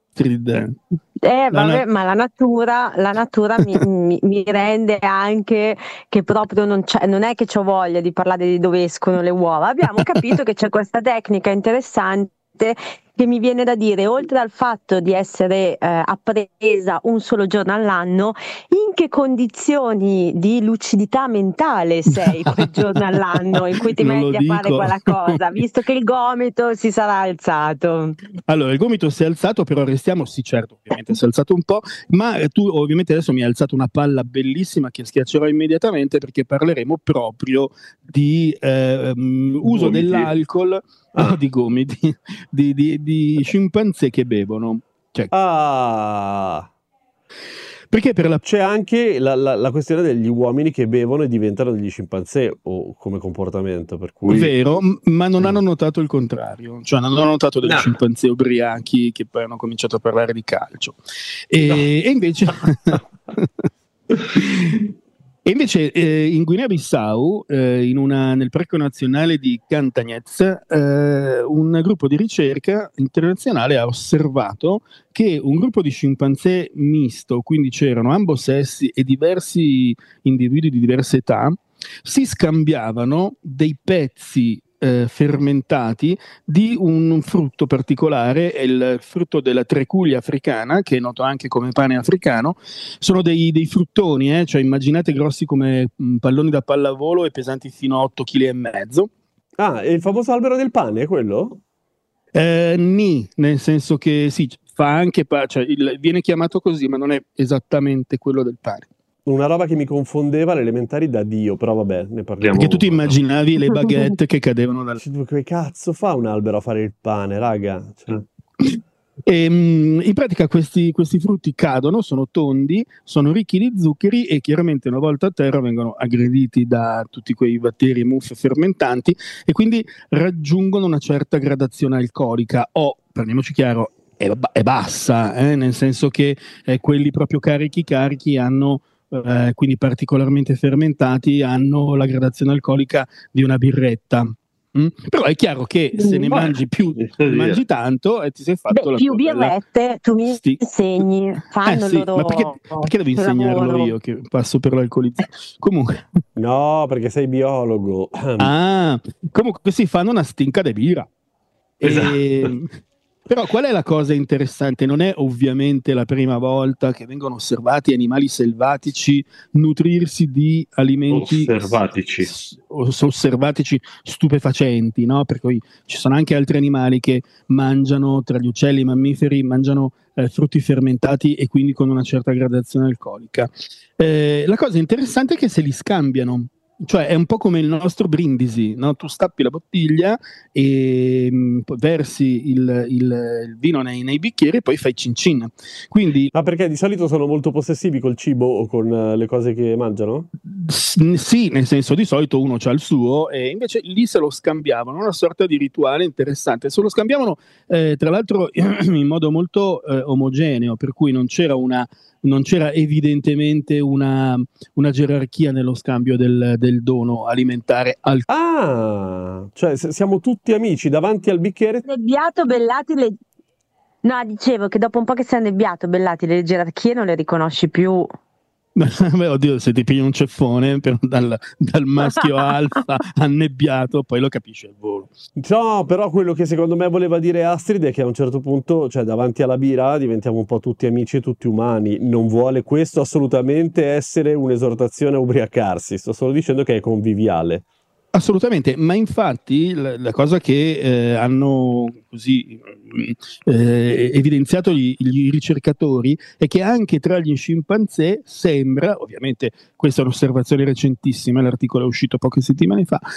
Eh, vabbè, ma la natura, la natura mi, mi, mi rende anche che proprio non, c'è, non è che c'ho voglia di parlare di dove escono le uova. Abbiamo capito che c'è questa tecnica interessante che mi viene da dire, oltre al fatto di essere eh, appresa un solo giorno all'anno, in che condizioni di lucidità mentale sei quel giorno all'anno in cui ti Non metti a lo fare dico. quella cosa, visto che il gomito si sarà alzato? Allora, il gomito si è alzato, però restiamo, sì certo, ovviamente si è alzato un po', ma eh, tu ovviamente adesso mi hai alzato una palla bellissima che schiaccerò immediatamente, perché parleremo proprio di eh, um, uso Gomiti. dell'alcol, Ah. no, di gomiti, di, di, di scimpanzé che bevono. Cioè, Ah, perché per la... c'è anche la, la, la questione degli uomini che bevono e diventano degli scimpanzé, o come comportamento, per cui... Vero, m- ma non hanno notato il contrario, cioè non hanno notato degli No. scimpanzé ubriachi che poi hanno cominciato a parlare di calcio. E, No. e invece... E invece eh, in Guinea-Bissau, eh, in una, nel Parco Nazionale di Cantagnez, eh, un gruppo di ricerca internazionale ha osservato che un gruppo di scimpanzé misto, quindi c'erano ambo sessi e diversi individui di diverse età, si scambiavano dei pezzi eh, fermentati di un frutto particolare, è il frutto della trecuglia africana, che è noto anche come pane africano. Sono dei, dei fruttoni, eh? Cioè immaginate grossi come mh, palloni da pallavolo e pesanti fino a otto virgola cinque chili. Ah, è il famoso albero del pane, è quello? Eh, ni, nel senso che sì, fa anche pa- cioè, il- viene chiamato così, ma non è esattamente quello del pane. Una roba che mi confondeva alle elementari da Dio, però vabbè, ne parliamo. Perché tu ti immaginavi le baguette che cadevano dal... Che cazzo fa un albero a fare il pane, raga? Cioè... E, mh, in pratica questi, questi frutti cadono, sono tondi, sono ricchi di zuccheri e chiaramente una volta a terra vengono aggrediti da tutti quei batteri e muffe fermentanti e quindi raggiungono una certa gradazione alcolica o, prendiamoci chiaro, è, ba- è bassa, eh, nel senso che eh, quelli proprio carichi carichi hanno, eh, quindi particolarmente fermentati, hanno la gradazione alcolica di una birretta. Mm? Però è chiaro che se ne Beh, mangi più, ne mangi tanto e ti sei fatto Beh, la più tua bella- birrette tu mi Sti- insegni, fanno Eh sì, il loro ma perché, perché devo insegnarlo lavoro. io che passo per l'alcolizzato? Comunque, No, perché sei biologo. ah, comunque si fanno una stinca di birra. E- Però qual è la cosa interessante? Non è ovviamente la prima volta che vengono osservati animali selvatici nutrirsi di alimenti Osservatici. s- os- osservatici stupefacenti, no? Per cui ci sono anche altri animali che mangiano, tra gli uccelli e i mammiferi, mangiano eh, frutti fermentati e quindi con una certa gradazione alcolica. Eh, la cosa interessante è che se li scambiano. Cioè è un po' come il nostro brindisi, no? Tu stappi la bottiglia e mh, poi versi il, il- il vino nei, nei bicchieri e poi fai cin cin. Quindi Ma perché di solito sono molto possessivi col cibo o con eh, le cose che mangiano? s- sì, nel senso di solito uno c'ha il suo e invece lì se lo scambiavano, una sorta di rituale interessante. Se lo scambiavano eh, tra l'altro in modo molto eh, omogeneo, per cui non c'era una non c'era evidentemente una, una gerarchia nello scambio del, del dono alimentare al Ah, cioè se- siamo tutti amici davanti al bicchiere. Nebbiato, Bellati, le- No, dicevo che dopo un po' che sei annebbiato, Bellati, le gerarchie non le riconosci più. Beh, oddio, se ti pigli un ceffone per- dal, dal maschio alfa annebbiato, poi lo capisci al volo. No, però quello che secondo me voleva dire Astrid è che a un certo punto, cioè davanti alla birra, diventiamo un po' tutti amici e tutti umani. Non vuole questo assolutamente essere un'esortazione a ubriacarsi, sto solo dicendo che è conviviale. Assolutamente, ma infatti la, la cosa che eh, hanno così eh, evidenziato gli, gli ricercatori è che anche tra gli scimpanzé sembra, ovviamente questa è un'osservazione recentissima, l'articolo è uscito poche settimane fa,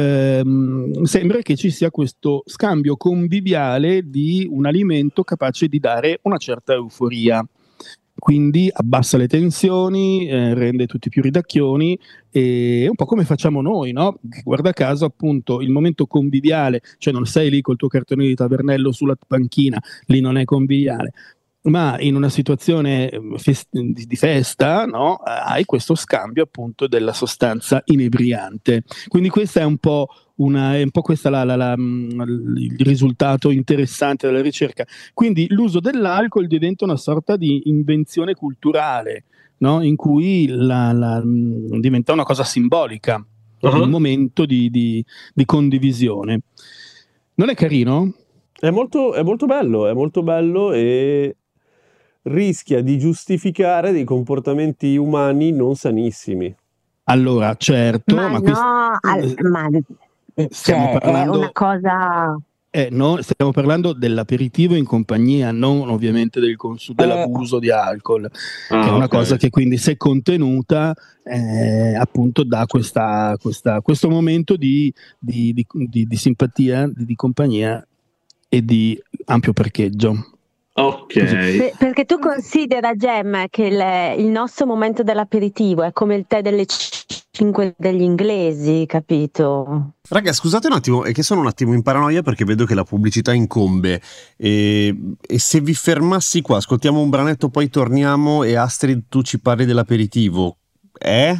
ehm, sembra che ci sia questo scambio conviviale di un alimento capace di dare una certa euforia. Quindi abbassa le tensioni, eh, rende tutti più ridacchioni, e è un po' come facciamo noi, no? Guarda caso appunto il momento conviviale, cioè non sei lì col tuo cartone di tavernello sulla panchina, lì non è conviviale, ma in una situazione fest- di festa, no? Hai questo scambio appunto della sostanza inebriante. Quindi questa è un po' una, è un po' questa la, la, la, il risultato interessante della ricerca. Quindi l'uso dell'alcol diventa una sorta di invenzione culturale, no? In cui la, la, diventa una cosa simbolica, uh-huh. Un momento di, di, di condivisione. Non è carino? È molto, è molto bello, è molto bello e rischia di giustificare dei comportamenti umani non sanissimi. Allora, certo, ma, ma no, questo, al, ma stiamo cioè, parlando, è una cosa... Eh, no, stiamo parlando dell'aperitivo in compagnia, non ovviamente del consumo, dell'abuso di alcol, Ah, che è una okay. cosa che quindi se contenuta eh, appunto dà questa, questa, questo momento di, di, di, di, di simpatia, di, di compagnia e di ampio parcheggio. Ok. Per- perché tu considera, Gem, che il, il nostro momento dell'aperitivo è come il tè delle cinque degli inglesi, capito? Raga, scusate un attimo, è che sono un attimo in paranoia perché vedo che la pubblicità incombe e, e se vi fermassi qua, ascoltiamo un branetto, poi torniamo e Astrid tu ci parli dell'aperitivo. Eh?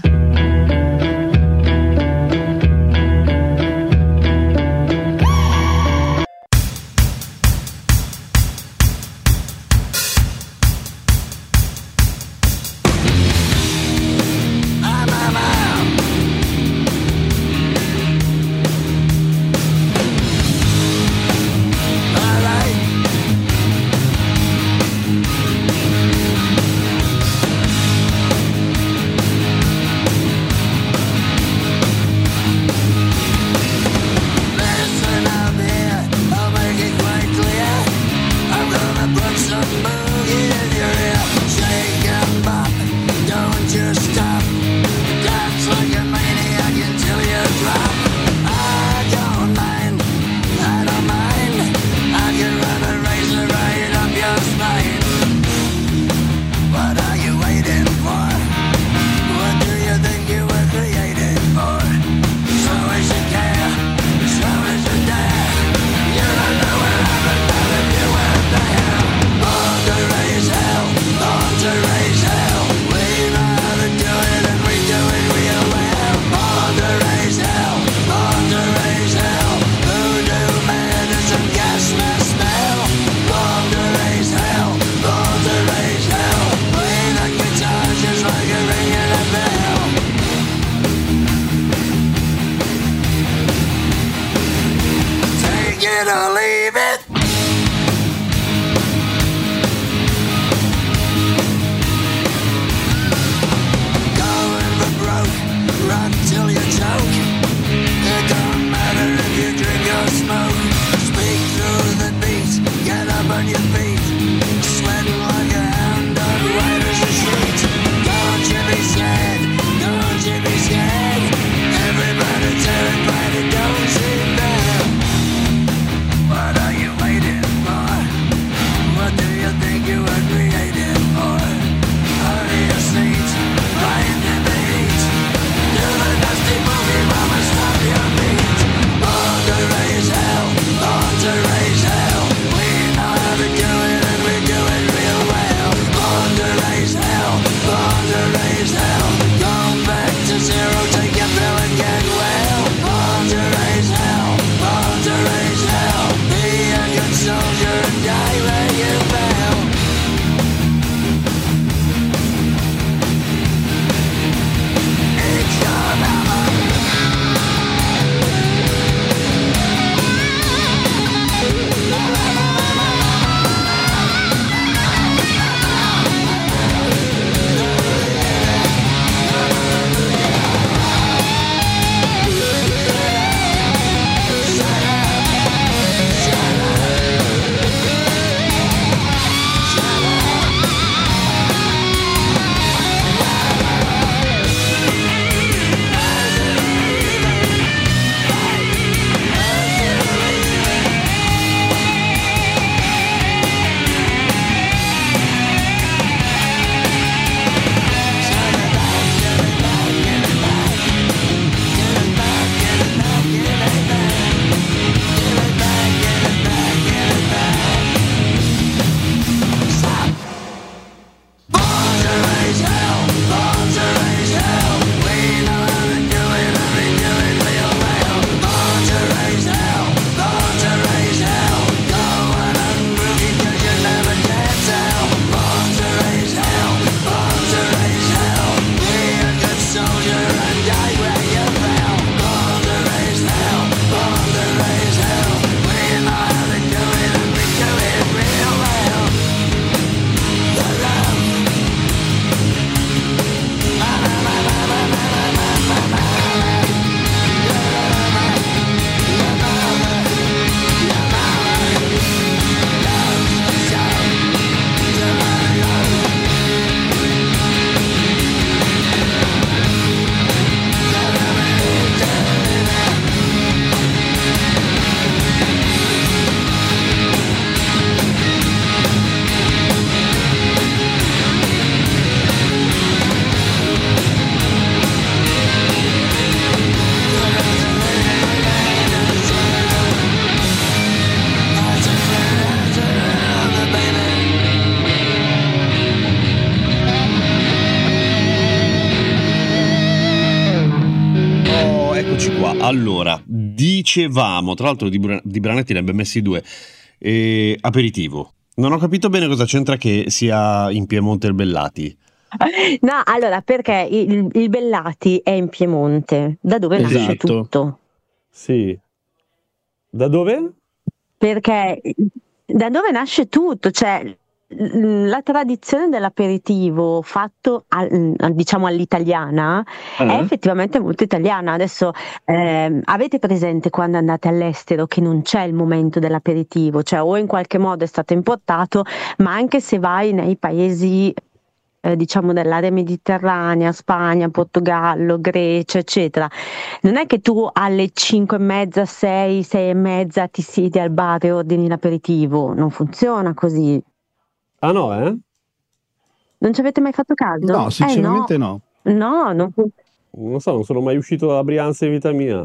allora, dicevamo, tra l'altro di, Bra- di Branetti ne abbiamo messi due, eh, aperitivo. Non ho capito bene cosa c'entra che sia in Piemonte il Bellati. No, allora, perché il, il Bellati è in Piemonte, da dove Esatto. nasce tutto. Sì. Da dove? Perché da dove nasce tutto, cioè la tradizione dell'aperitivo fatto al- diciamo all'italiana Eh? è effettivamente molto italiana. Adesso ehm, avete presente quando andate all'estero che non c'è il momento dell'aperitivo, cioè o in qualche modo è stato importato, ma anche se vai nei paesi eh, diciamo dell'area mediterranea, Spagna, Portogallo, Grecia, eccetera, non è che tu alle cinque e mezza, sei, sei e mezza ti siedi al bar e ordini l'aperitivo, non funziona così. Ah no, eh? Non ci avete mai fatto caso? No, sinceramente eh, no. no. No, non fu- Non so, non sono mai uscito da Brianza in vita mia.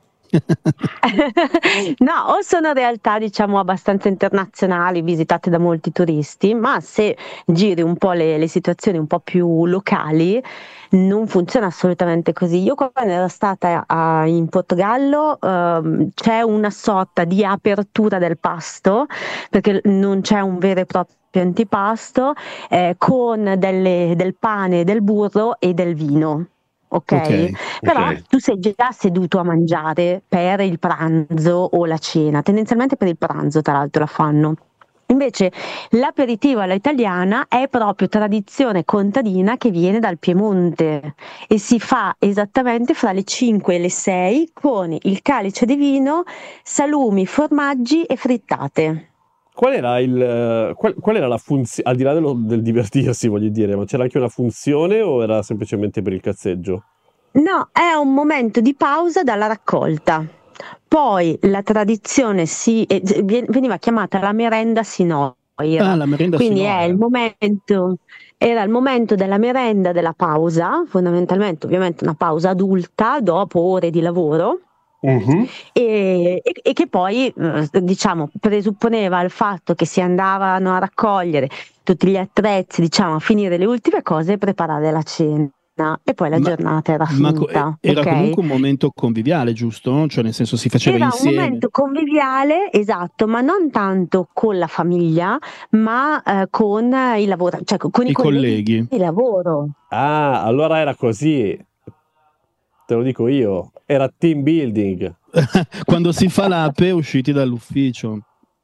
No, o sono realtà diciamo abbastanza internazionali visitate da molti turisti, ma se giri un po' le, le situazioni un po' più locali non funziona assolutamente così. Io quando ero stata a- in Portogallo ehm, c'è una sorta di apertura del pasto perché non c'è un vero e proprio antipasto eh, con delle- del pane, del burro e del vino. Ok, Ok, però ok. tu sei già seduto a mangiare per il pranzo o la cena, tendenzialmente per il pranzo, tra l'altro la fanno. Invece l'aperitivo alla italiana è proprio tradizione contadina che viene dal Piemonte e si fa esattamente fra le cinque e le sei con il calice di vino, salumi, formaggi e frittate. Qual era il eh, qual, qual era la funzione, al di là dello- del divertirsi, voglio dire, ma c'era anche una funzione o era semplicemente per il cazzeggio? No, è un momento di pausa dalla raccolta. Poi la tradizione si, eh, vien- veniva chiamata la merenda sinoira. ah, la merenda Quindi è sinoira. il momento, era il momento della merenda, della pausa, fondamentalmente ovviamente una pausa adulta dopo ore di lavoro. Mhm. E, e- e che poi eh, diciamo presupponeva il fatto che si andavano a raccogliere tutti gli attrezzi, diciamo a finire le ultime cose e preparare la cena e poi la Ma, giornata era ma co- finita, era ok? comunque un momento conviviale, giusto? Cioè nel senso si faceva Era un insieme. momento conviviale, esatto, ma non tanto con la famiglia, ma eh, con i lavora- cioè con i I colleghi colleghi. di lavoro. Ah, allora era così. Te lo dico io. Era team building. Quando si fa l'ape usciti dall'ufficio.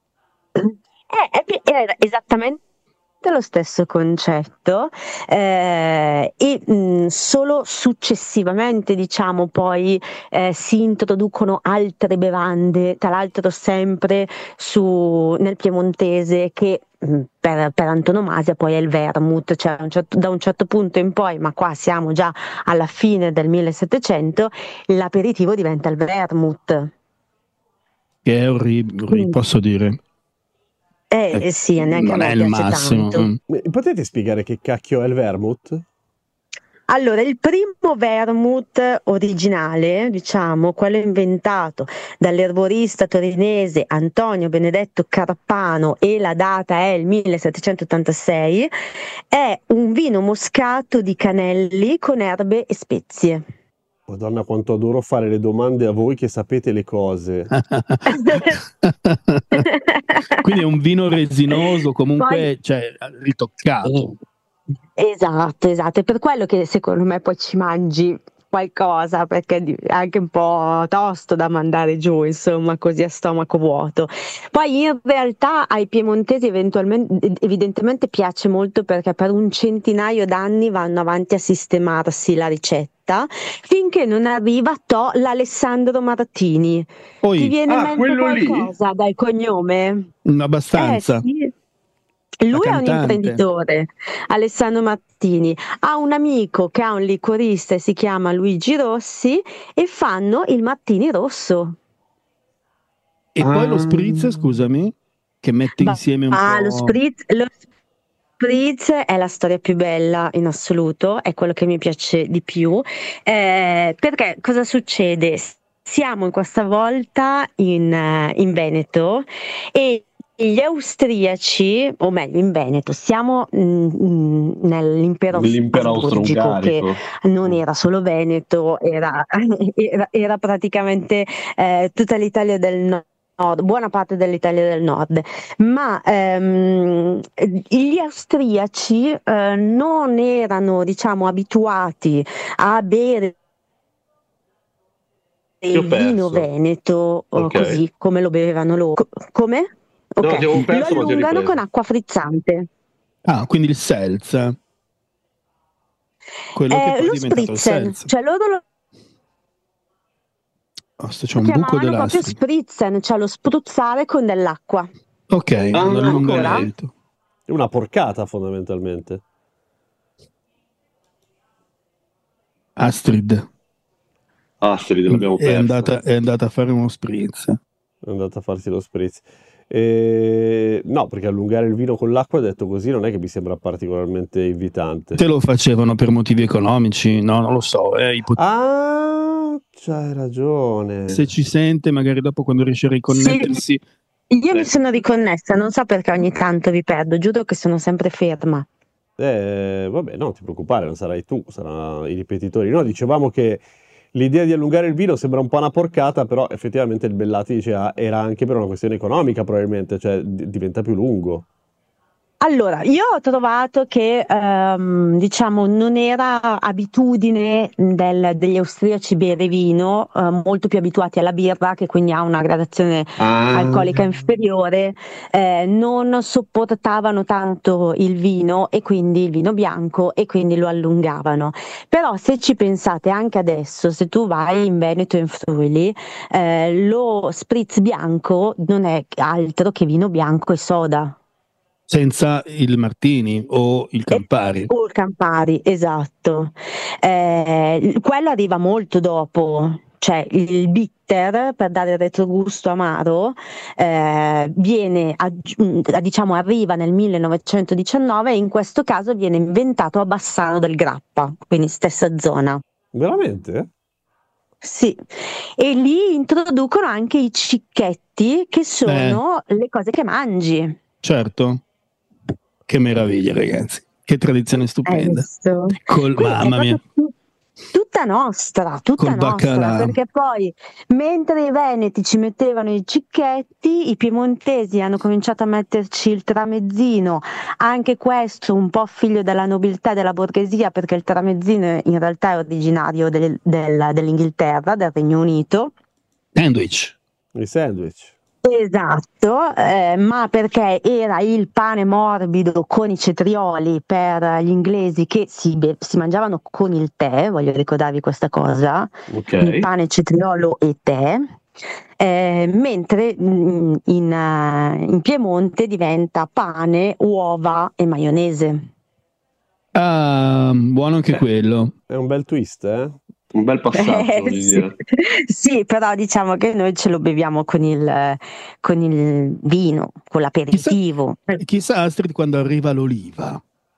Eh, è pi- era esattamente lo stesso concetto eh, e mh, solo successivamente diciamo poi eh, si introducono altre bevande, tra l'altro sempre su, nel piemontese che mh, per, per antonomasia poi è il vermouth, cioè a un certo- da un certo punto in poi, ma qua siamo già alla fine del millesettecento, l'aperitivo diventa il vermouth. Che è orribile, Quindi- posso dire. Eh, eh, sì, neanche a Non me è il piace massimo. tanto. mm. Mi- Potete spiegare che cacchio è il vermouth? Allora, il primo vermouth originale, diciamo, quello inventato dall'erborista torinese Antonio Benedetto Carpano e la data è il millesettecentottantasei, è un vino moscato di canelli con erbe e spezie. Madonna, quanto adoro fare le domande a voi che sapete le cose. Quindi è un vino resinoso, comunque Poi- cioè, ritoccato. Esatto, esatto, è per quello che secondo me poi ci mangi qualcosa, perché di- è anche un po' tosto da mandare giù, insomma, così a stomaco vuoto. Poi in realtà ai piemontesi eventualmente, evidentemente piace molto perché per un centinaio d'anni vanno avanti a sistemarsi la ricetta finché non arriva to l'Alessandro Martini. Poi, Ti viene in Ah, mente quello lì? qualcosa dal cognome? mm, abbastanza. Eh, sì. Lui è un cantante. imprenditore, Alessandro Martini, ha un amico che ha un liquorista e si chiama Luigi Rossi e fanno il Martini rosso. E poi Ah. lo spritz, scusami, che mette Ma- insieme un ah, po'. lo spritz, lo spritz è la storia più bella in assoluto, è quello che mi piace di più, eh, perché cosa succede? Siamo in questa volta in, eh, in Veneto e gli austriaci, o meglio in Veneto, siamo mm, nell'impero, Nell'impero asburgico, che austro-ungarico. non era solo Veneto, era, era, era praticamente eh, tutta l'Italia del Nord, buona parte dell'Italia del Nord, ma ehm, gli austriaci eh, non erano, diciamo, abituati a bere Ti ho il vino perso. veneto o Ok. così come lo bevevano loro. Co- come? No, Ok, ti avevo lo perso, ma ti ho allungano ripreso. con acqua frizzante. Ah, quindi il seltz. Quello che Eh, poi è lo diventato il spritzen, seltz. cioè loro lo Oh, sto- c'è un buco chiamavano proprio dell'astro. spritzen, cioè lo spruzzare con dell'acqua. Ok, Ah, un Ancora? allungamento. È una porcata fondamentalmente. Astrid Astrid, l'abbiamo è persa. andata, è andata a fare uno spritz. È andata a farsi lo spritz. E... No, perché allungare il vino con l'acqua, detto così, non è che mi sembra particolarmente invitante. Te lo facevano per motivi economici? No, non lo so. È ipot- Ah, c'hai ragione. Se ci sente, magari dopo quando riesce a riconnettersi. Io mi sono riconnessa, non so perché ogni tanto vi perdo, giuro che sono sempre ferma. Eh, vabbè, no, non ti preoccupare, non sarai tu, saranno i ripetitori. No, dicevamo che l'idea di allungare il vino sembra un po' una porcata, però effettivamente il Bellati diceva era anche per una questione economica, probabilmente, cioè d- diventa più lungo. Allora, io ho trovato che ehm, diciamo non era abitudine del- degli austriaci bere vino, eh, molto più abituati alla birra, che quindi ha una gradazione Ah. alcolica inferiore, eh, non sopportavano tanto il vino e quindi il vino bianco e quindi lo allungavano. Però se ci pensate anche adesso, se tu vai in Veneto e in Friuli, eh, lo spritz bianco non è altro che vino bianco e soda. Senza il Martini o il Campari. O il Campari, esatto. Eh, quello arriva molto dopo, cioè il bitter, per dare il retrogusto amaro, eh, viene aggi- diciamo arriva nel millenovecentodiciannove e in questo caso viene inventato a Bassano del Grappa, quindi stessa zona. Veramente? Sì, e lì introducono anche i cicchetti, che sono le cose che mangi. Certo. Che meraviglia, ragazzi. Che tradizione stupenda. Adesso. Col, Quindi è mamma mia. proprio tu- tutta nostra, tutta Col nostra, baccalà. perché poi mentre i veneti ci mettevano i cicchetti, i piemontesi hanno cominciato a metterci il tramezzino, anche questo un po' figlio della nobiltà e della borghesia, perché il tramezzino in realtà è originario del- del- dell'Inghilterra, del Regno Unito. Sandwich. I sandwich. Esatto, eh, ma perché era il pane morbido con i cetrioli per gli inglesi che si, be- si mangiavano con il tè, voglio ricordarvi questa cosa, Ok. il pane, cetriolo e tè, eh, mentre mm, in, eh, in Piemonte diventa pane, uova e maionese. Ah, buono anche quello. È un bel twist, eh? Un bel passaggio, Eh, voglio sì. dire. Sì, però diciamo che noi ce lo beviamo con il, con il vino, con l'aperitivo. Chissà Astrid quando arriva l'oliva.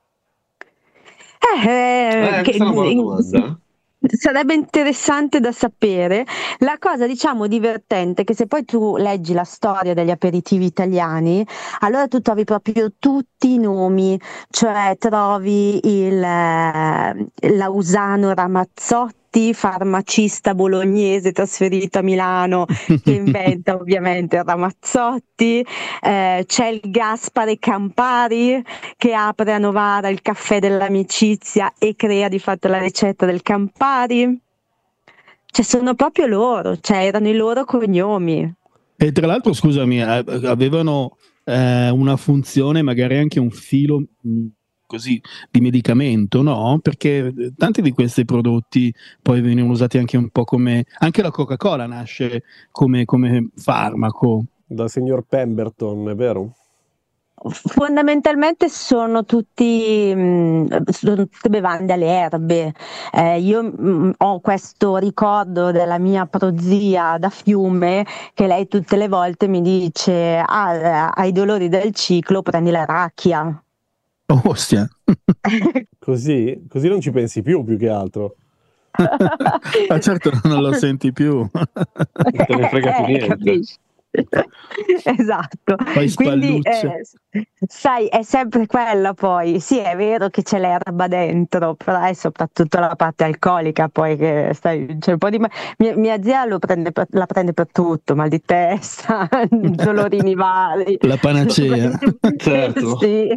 Eh, eh, Eh, che- questa è una buona domanda. sarebbe interessante da sapere. La cosa, diciamo, divertente è che se poi tu leggi la storia degli aperitivi italiani, allora tu trovi proprio tutti i nomi, cioè trovi il eh, Lausano Ramazzotti, farmacista bolognese trasferito a Milano, che inventa ovviamente il Ramazzotti, eh, c'è il Gaspare Campari che apre a Novara il caffè dell'amicizia e crea di fatto la ricetta del Campari. Cioè sono proprio loro, cioè erano i loro cognomi. E tra l'altro, scusami, eh, avevano eh, una funzione, magari anche un filo mh, così di medicamento, no? Perché eh, tanti di questi prodotti poi venivano usati anche un po' come, anche la Coca-Cola nasce come, come farmaco. Dal signor Pemberton, è vero? Fondamentalmente sono tutti mh, sono tutte bevande alle erbe. Eh, io mh, ho questo ricordo della mia prozia da Fiume che lei tutte le volte mi dice: ah, ai dolori del ciclo prendi la racchia. Oh, ostia. Così? Così non ci pensi più, più che altro. Ma certo non lo senti più. Non te ne frega più Eh, niente. capisci? Esatto. Poi Quindi spalluccia. eh, sai, è sempre quella poi. Sì, è vero che c'è l'erba dentro, però è soprattutto la parte alcolica poi che stai, c'è un po' di ma- mia, mia zia lo prende per- la prende per tutto, mal di testa, dolorini vari. La panacea. Certo. Sì.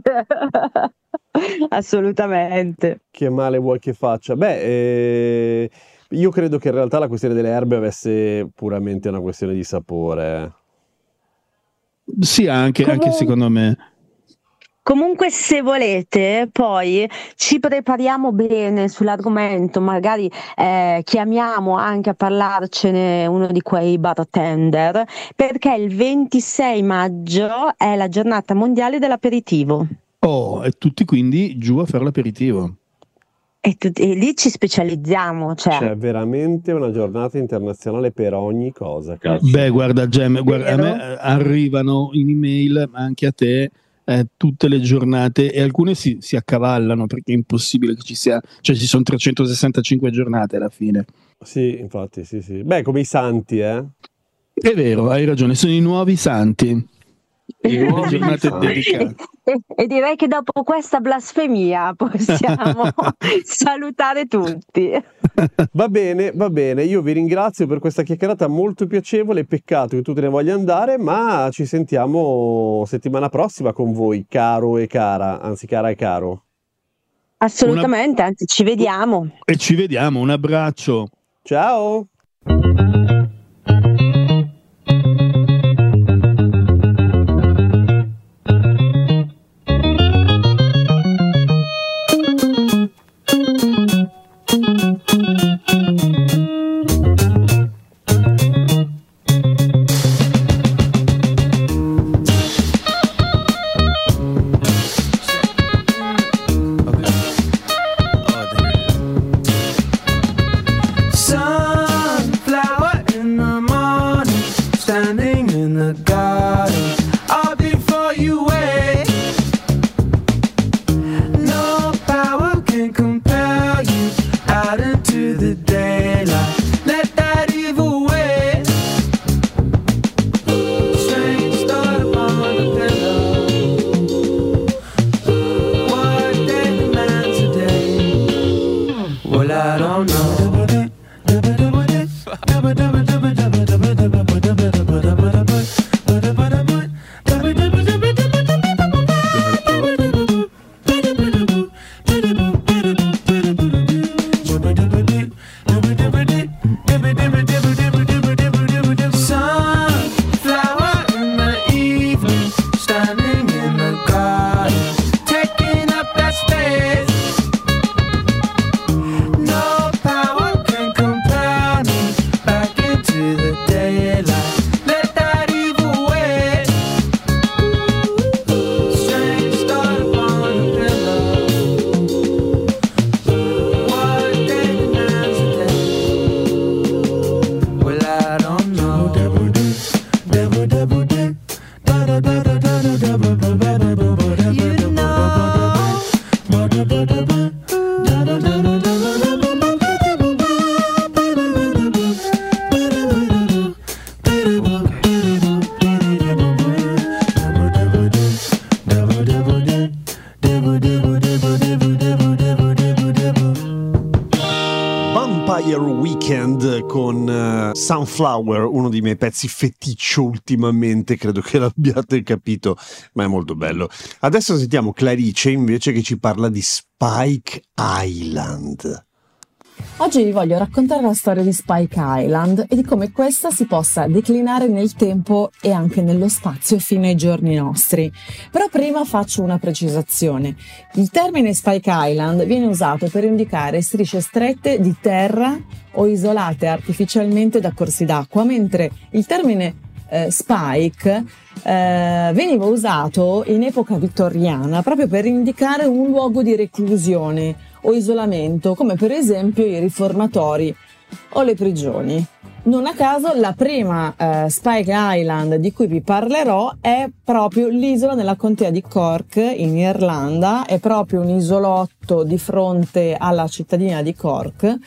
Assolutamente. Che male vuoi che faccia? Beh, eh, io credo che in realtà la questione delle erbe avesse puramente una questione di sapore. Sì, anche, Comunque- anche secondo me. Comunque, se volete, poi ci prepariamo bene sull'argomento, magari eh, chiamiamo anche a parlarcene uno di quei bartender, perché il ventisei maggio è la giornata mondiale dell'aperitivo. Oh, e tutti quindi giù a fare l'aperitivo. E, tu- e lì ci specializziamo, cioè. C'è veramente una giornata internazionale per ogni cosa, cazzo. Beh, guarda, Gem, guarda, a Vero? me eh, arrivano in email, ma anche a te, eh, tutte le giornate, e alcune si, si accavallano perché è impossibile che ci sia, cioè ci sono trecentosessantacinque giornate alla fine. Sì, infatti, sì, sì. Beh, come i santi, eh? È vero, hai ragione, sono i nuovi santi. I Le nuovi giornate santi. dedicate. E, e direi che dopo questa blasfemia possiamo salutare tutti. Va bene, va bene. Io vi ringrazio per questa chiacchierata molto piacevole. Peccato che tu te ne voglia andare, ma ci sentiamo settimana prossima con voi, caro e cara, anzi cara e caro. Assolutamente, anzi ci vediamo. E ci vediamo, un abbraccio. Ciao. Sunflower in the morning, standing in the garden, all before you wake. No power can compel you out into the daylight. Let that evil wait. Strange thought upon the pillow. What day demands a day? Well, I don't know. Sunflower in the evening, standing in the garden, taking up that space. No power can compel me back into the daylight. Let that evil wait. Strange thought upon the pillow. What day demands a day? Well, I don't know. Devil day, devil devil day, da da da da da da da da da da da da. You know. Da da da da da. Da da da da da. Vampire Weekend con eh, Sunflower, uno dei miei pezzi feticcio ultimamente, credo che l'abbiate capito, ma è molto bello. Adesso sentiamo Clarice invece che ci parla di Spike Island. Oggi vi voglio raccontare la storia di Spike Island e di come questa si possa declinare nel tempo e anche nello spazio fino ai giorni nostri. Però prima faccio una precisazione. Il termine Spike Island viene usato per indicare strisce strette di terra o isolate artificialmente da corsi d'acqua, mentre il termine eh, Spike eh, veniva usato in epoca vittoriana proprio per indicare un luogo di reclusione o isolamento, come per esempio i riformatori o le prigioni. Non a caso la prima eh, Spike Island di cui vi parlerò è proprio l'isola nella contea di Cork in Irlanda, è proprio un isolotto di fronte alla cittadina di Cork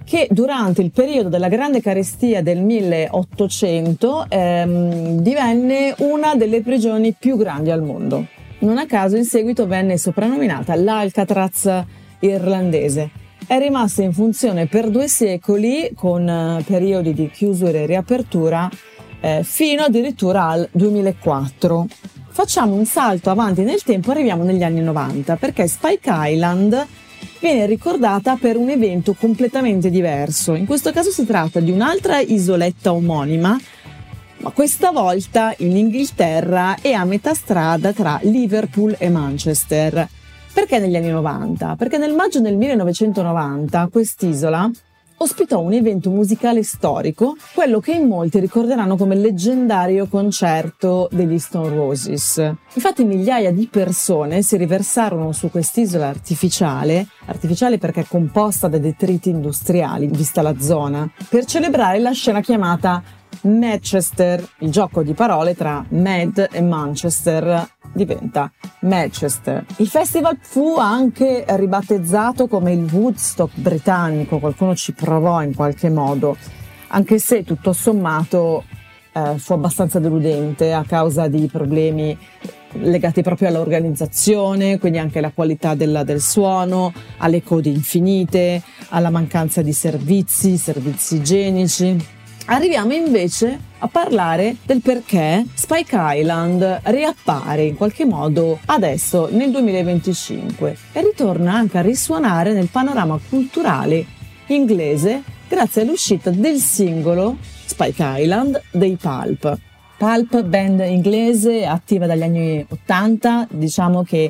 che durante il periodo della grande carestia del milleottocento ehm, divenne una delle prigioni più grandi al mondo. Non a caso in seguito venne soprannominata l'Alcatraz irlandese. È rimasta in funzione per due secoli con eh, periodi di chiusura e riapertura eh, fino addirittura al duemilaquattro. Facciamo un salto avanti nel tempo e arriviamo negli anni novanta, perché Spike Island viene ricordata per un evento completamente diverso. In questo caso si tratta di un'altra isoletta omonima, ma questa volta in Inghilterra e a metà strada tra Liverpool e Manchester. Perché negli anni novanta? Perché nel maggio del millenovecentonovanta quest'isola ospitò un evento musicale storico, quello che in molti ricorderanno come il leggendario concerto degli Stone Roses. Infatti migliaia di persone si riversarono su quest'isola artificiale, artificiale perché è composta da detriti industriali, vista la zona, per celebrare la scena chiamata Manchester, il gioco di parole tra Mad e Manchester diventa Manchester. Il festival fu anche ribattezzato come il Woodstock britannico, qualcuno ci provò in qualche modo, anche se tutto sommato eh, fu abbastanza deludente a causa di problemi legati proprio all'organizzazione, quindi anche alla qualità del, del suono, alle code infinite, alla mancanza di servizi, servizi igienici. Arriviamo invece a parlare del perché Spike Island riappare in qualche modo adesso nel duemilaventicinque e ritorna anche a risuonare nel panorama culturale inglese grazie all'uscita del singolo Spike Island dei Pulp. Pulp, band inglese attiva dagli anni ottanta, diciamo che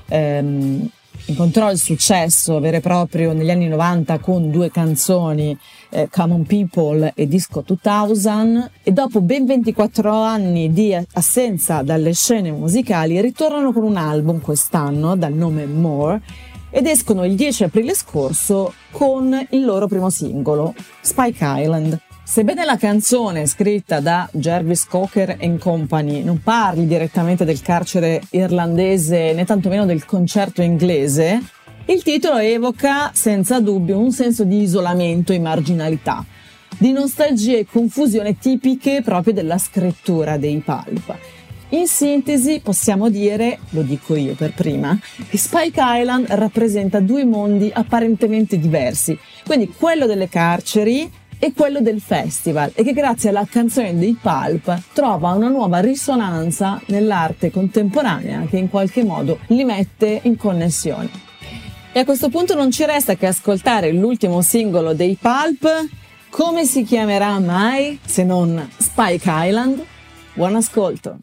ehm, incontrò il successo vero e proprio negli anni novanta con due canzoni, eh, Common People e Disco duemila, e dopo ben ventiquattro anni di assenza dalle scene musicali ritornano con un album quest'anno dal nome More ed escono il dieci aprile scorso con il loro primo singolo, Spike Island. Sebbene la canzone scritta da Jarvis Cocker and Company non parli direttamente del carcere irlandese né tantomeno del concerto inglese, il titolo evoca senza dubbio un senso di isolamento e marginalità, di nostalgia e confusione tipiche proprio della scrittura dei Pulp. In sintesi possiamo dire, lo dico io per prima, che Spike Island rappresenta due mondi apparentemente diversi, quindi quello delle carceri e quello del festival, e che grazie alla canzone dei Pulp trova una nuova risonanza nell'arte contemporanea che in qualche modo li mette in connessione. E a questo punto non ci resta che ascoltare l'ultimo singolo dei Pulp. Come si chiamerà mai se non Spike Island? Buon ascolto!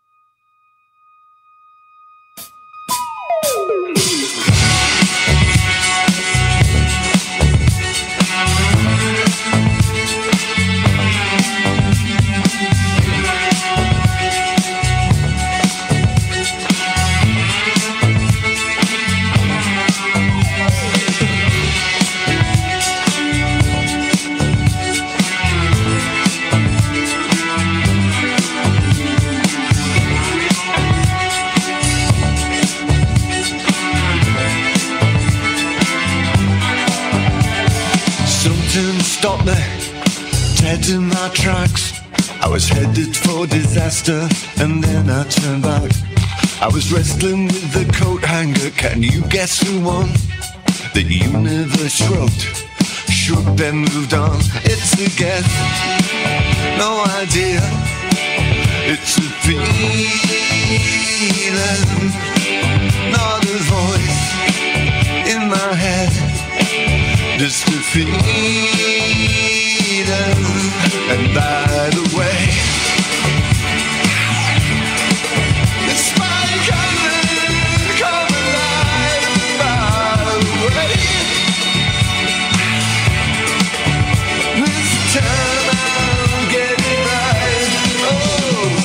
Stop me, dead in my tracks. I was headed for disaster and then I turned back. I was wrestling with the coat hanger, can you guess who won? The universe shrugged, shook then moved on. It's a guess, no idea. It's a feeling, not a voice in my head. Just a feeling. And by the way, the Spike Island come alive. And by the way, this time I'll get it right. Oh.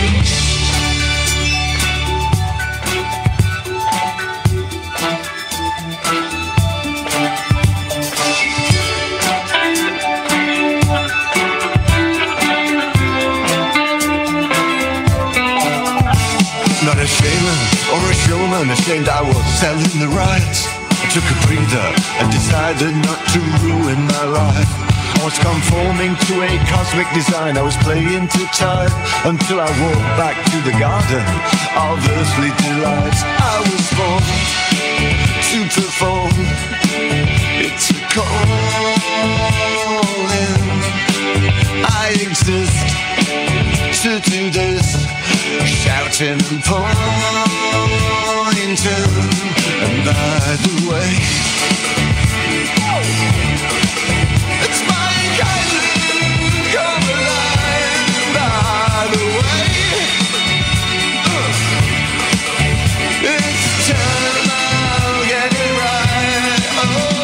Not a shaman or a showman, ashamed I was selling the rights. I took a breather and decided not to ruin my life. I was conforming to a cosmic design. I was playing to time until I walked back to the garden of earthly delights. I was born to perform. It's a calling. I exist to do this, shouting and pointing. And by the way, it's my island, come alive. By the way, it's time I'll get it right. Oh.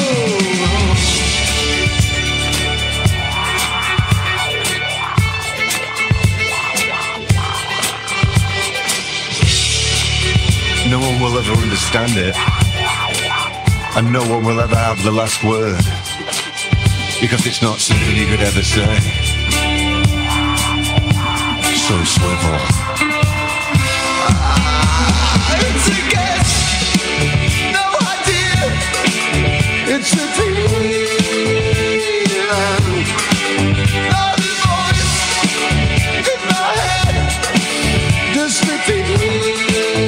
No one will ever understand it, and no one will ever have the last word, because it's not something you could ever say. So swivel. Ah, it's a guess, no idea. It's a feeling, not a voice in my head, just a feeling.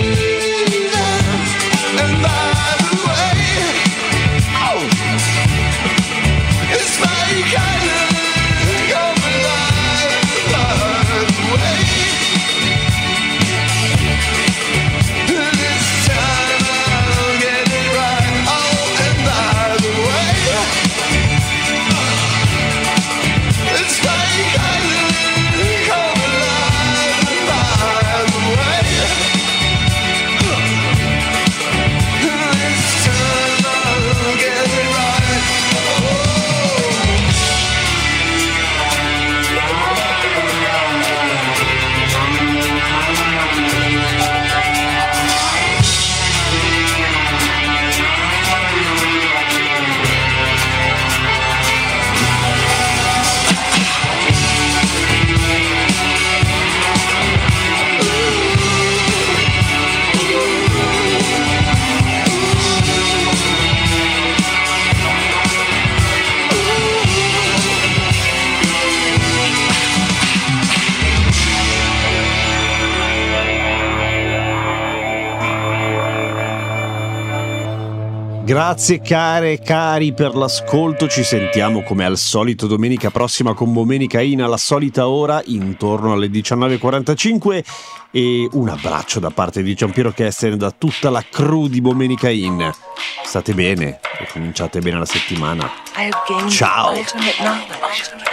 Grazie care e cari per l'ascolto, ci sentiamo come al solito domenica prossima con Domenica In alla solita ora intorno alle diciannove e quarantacinque e un abbraccio da parte di Giampiero Kesten e da tutta la crew di Domenica In. State bene e cominciate bene la settimana. Ciao!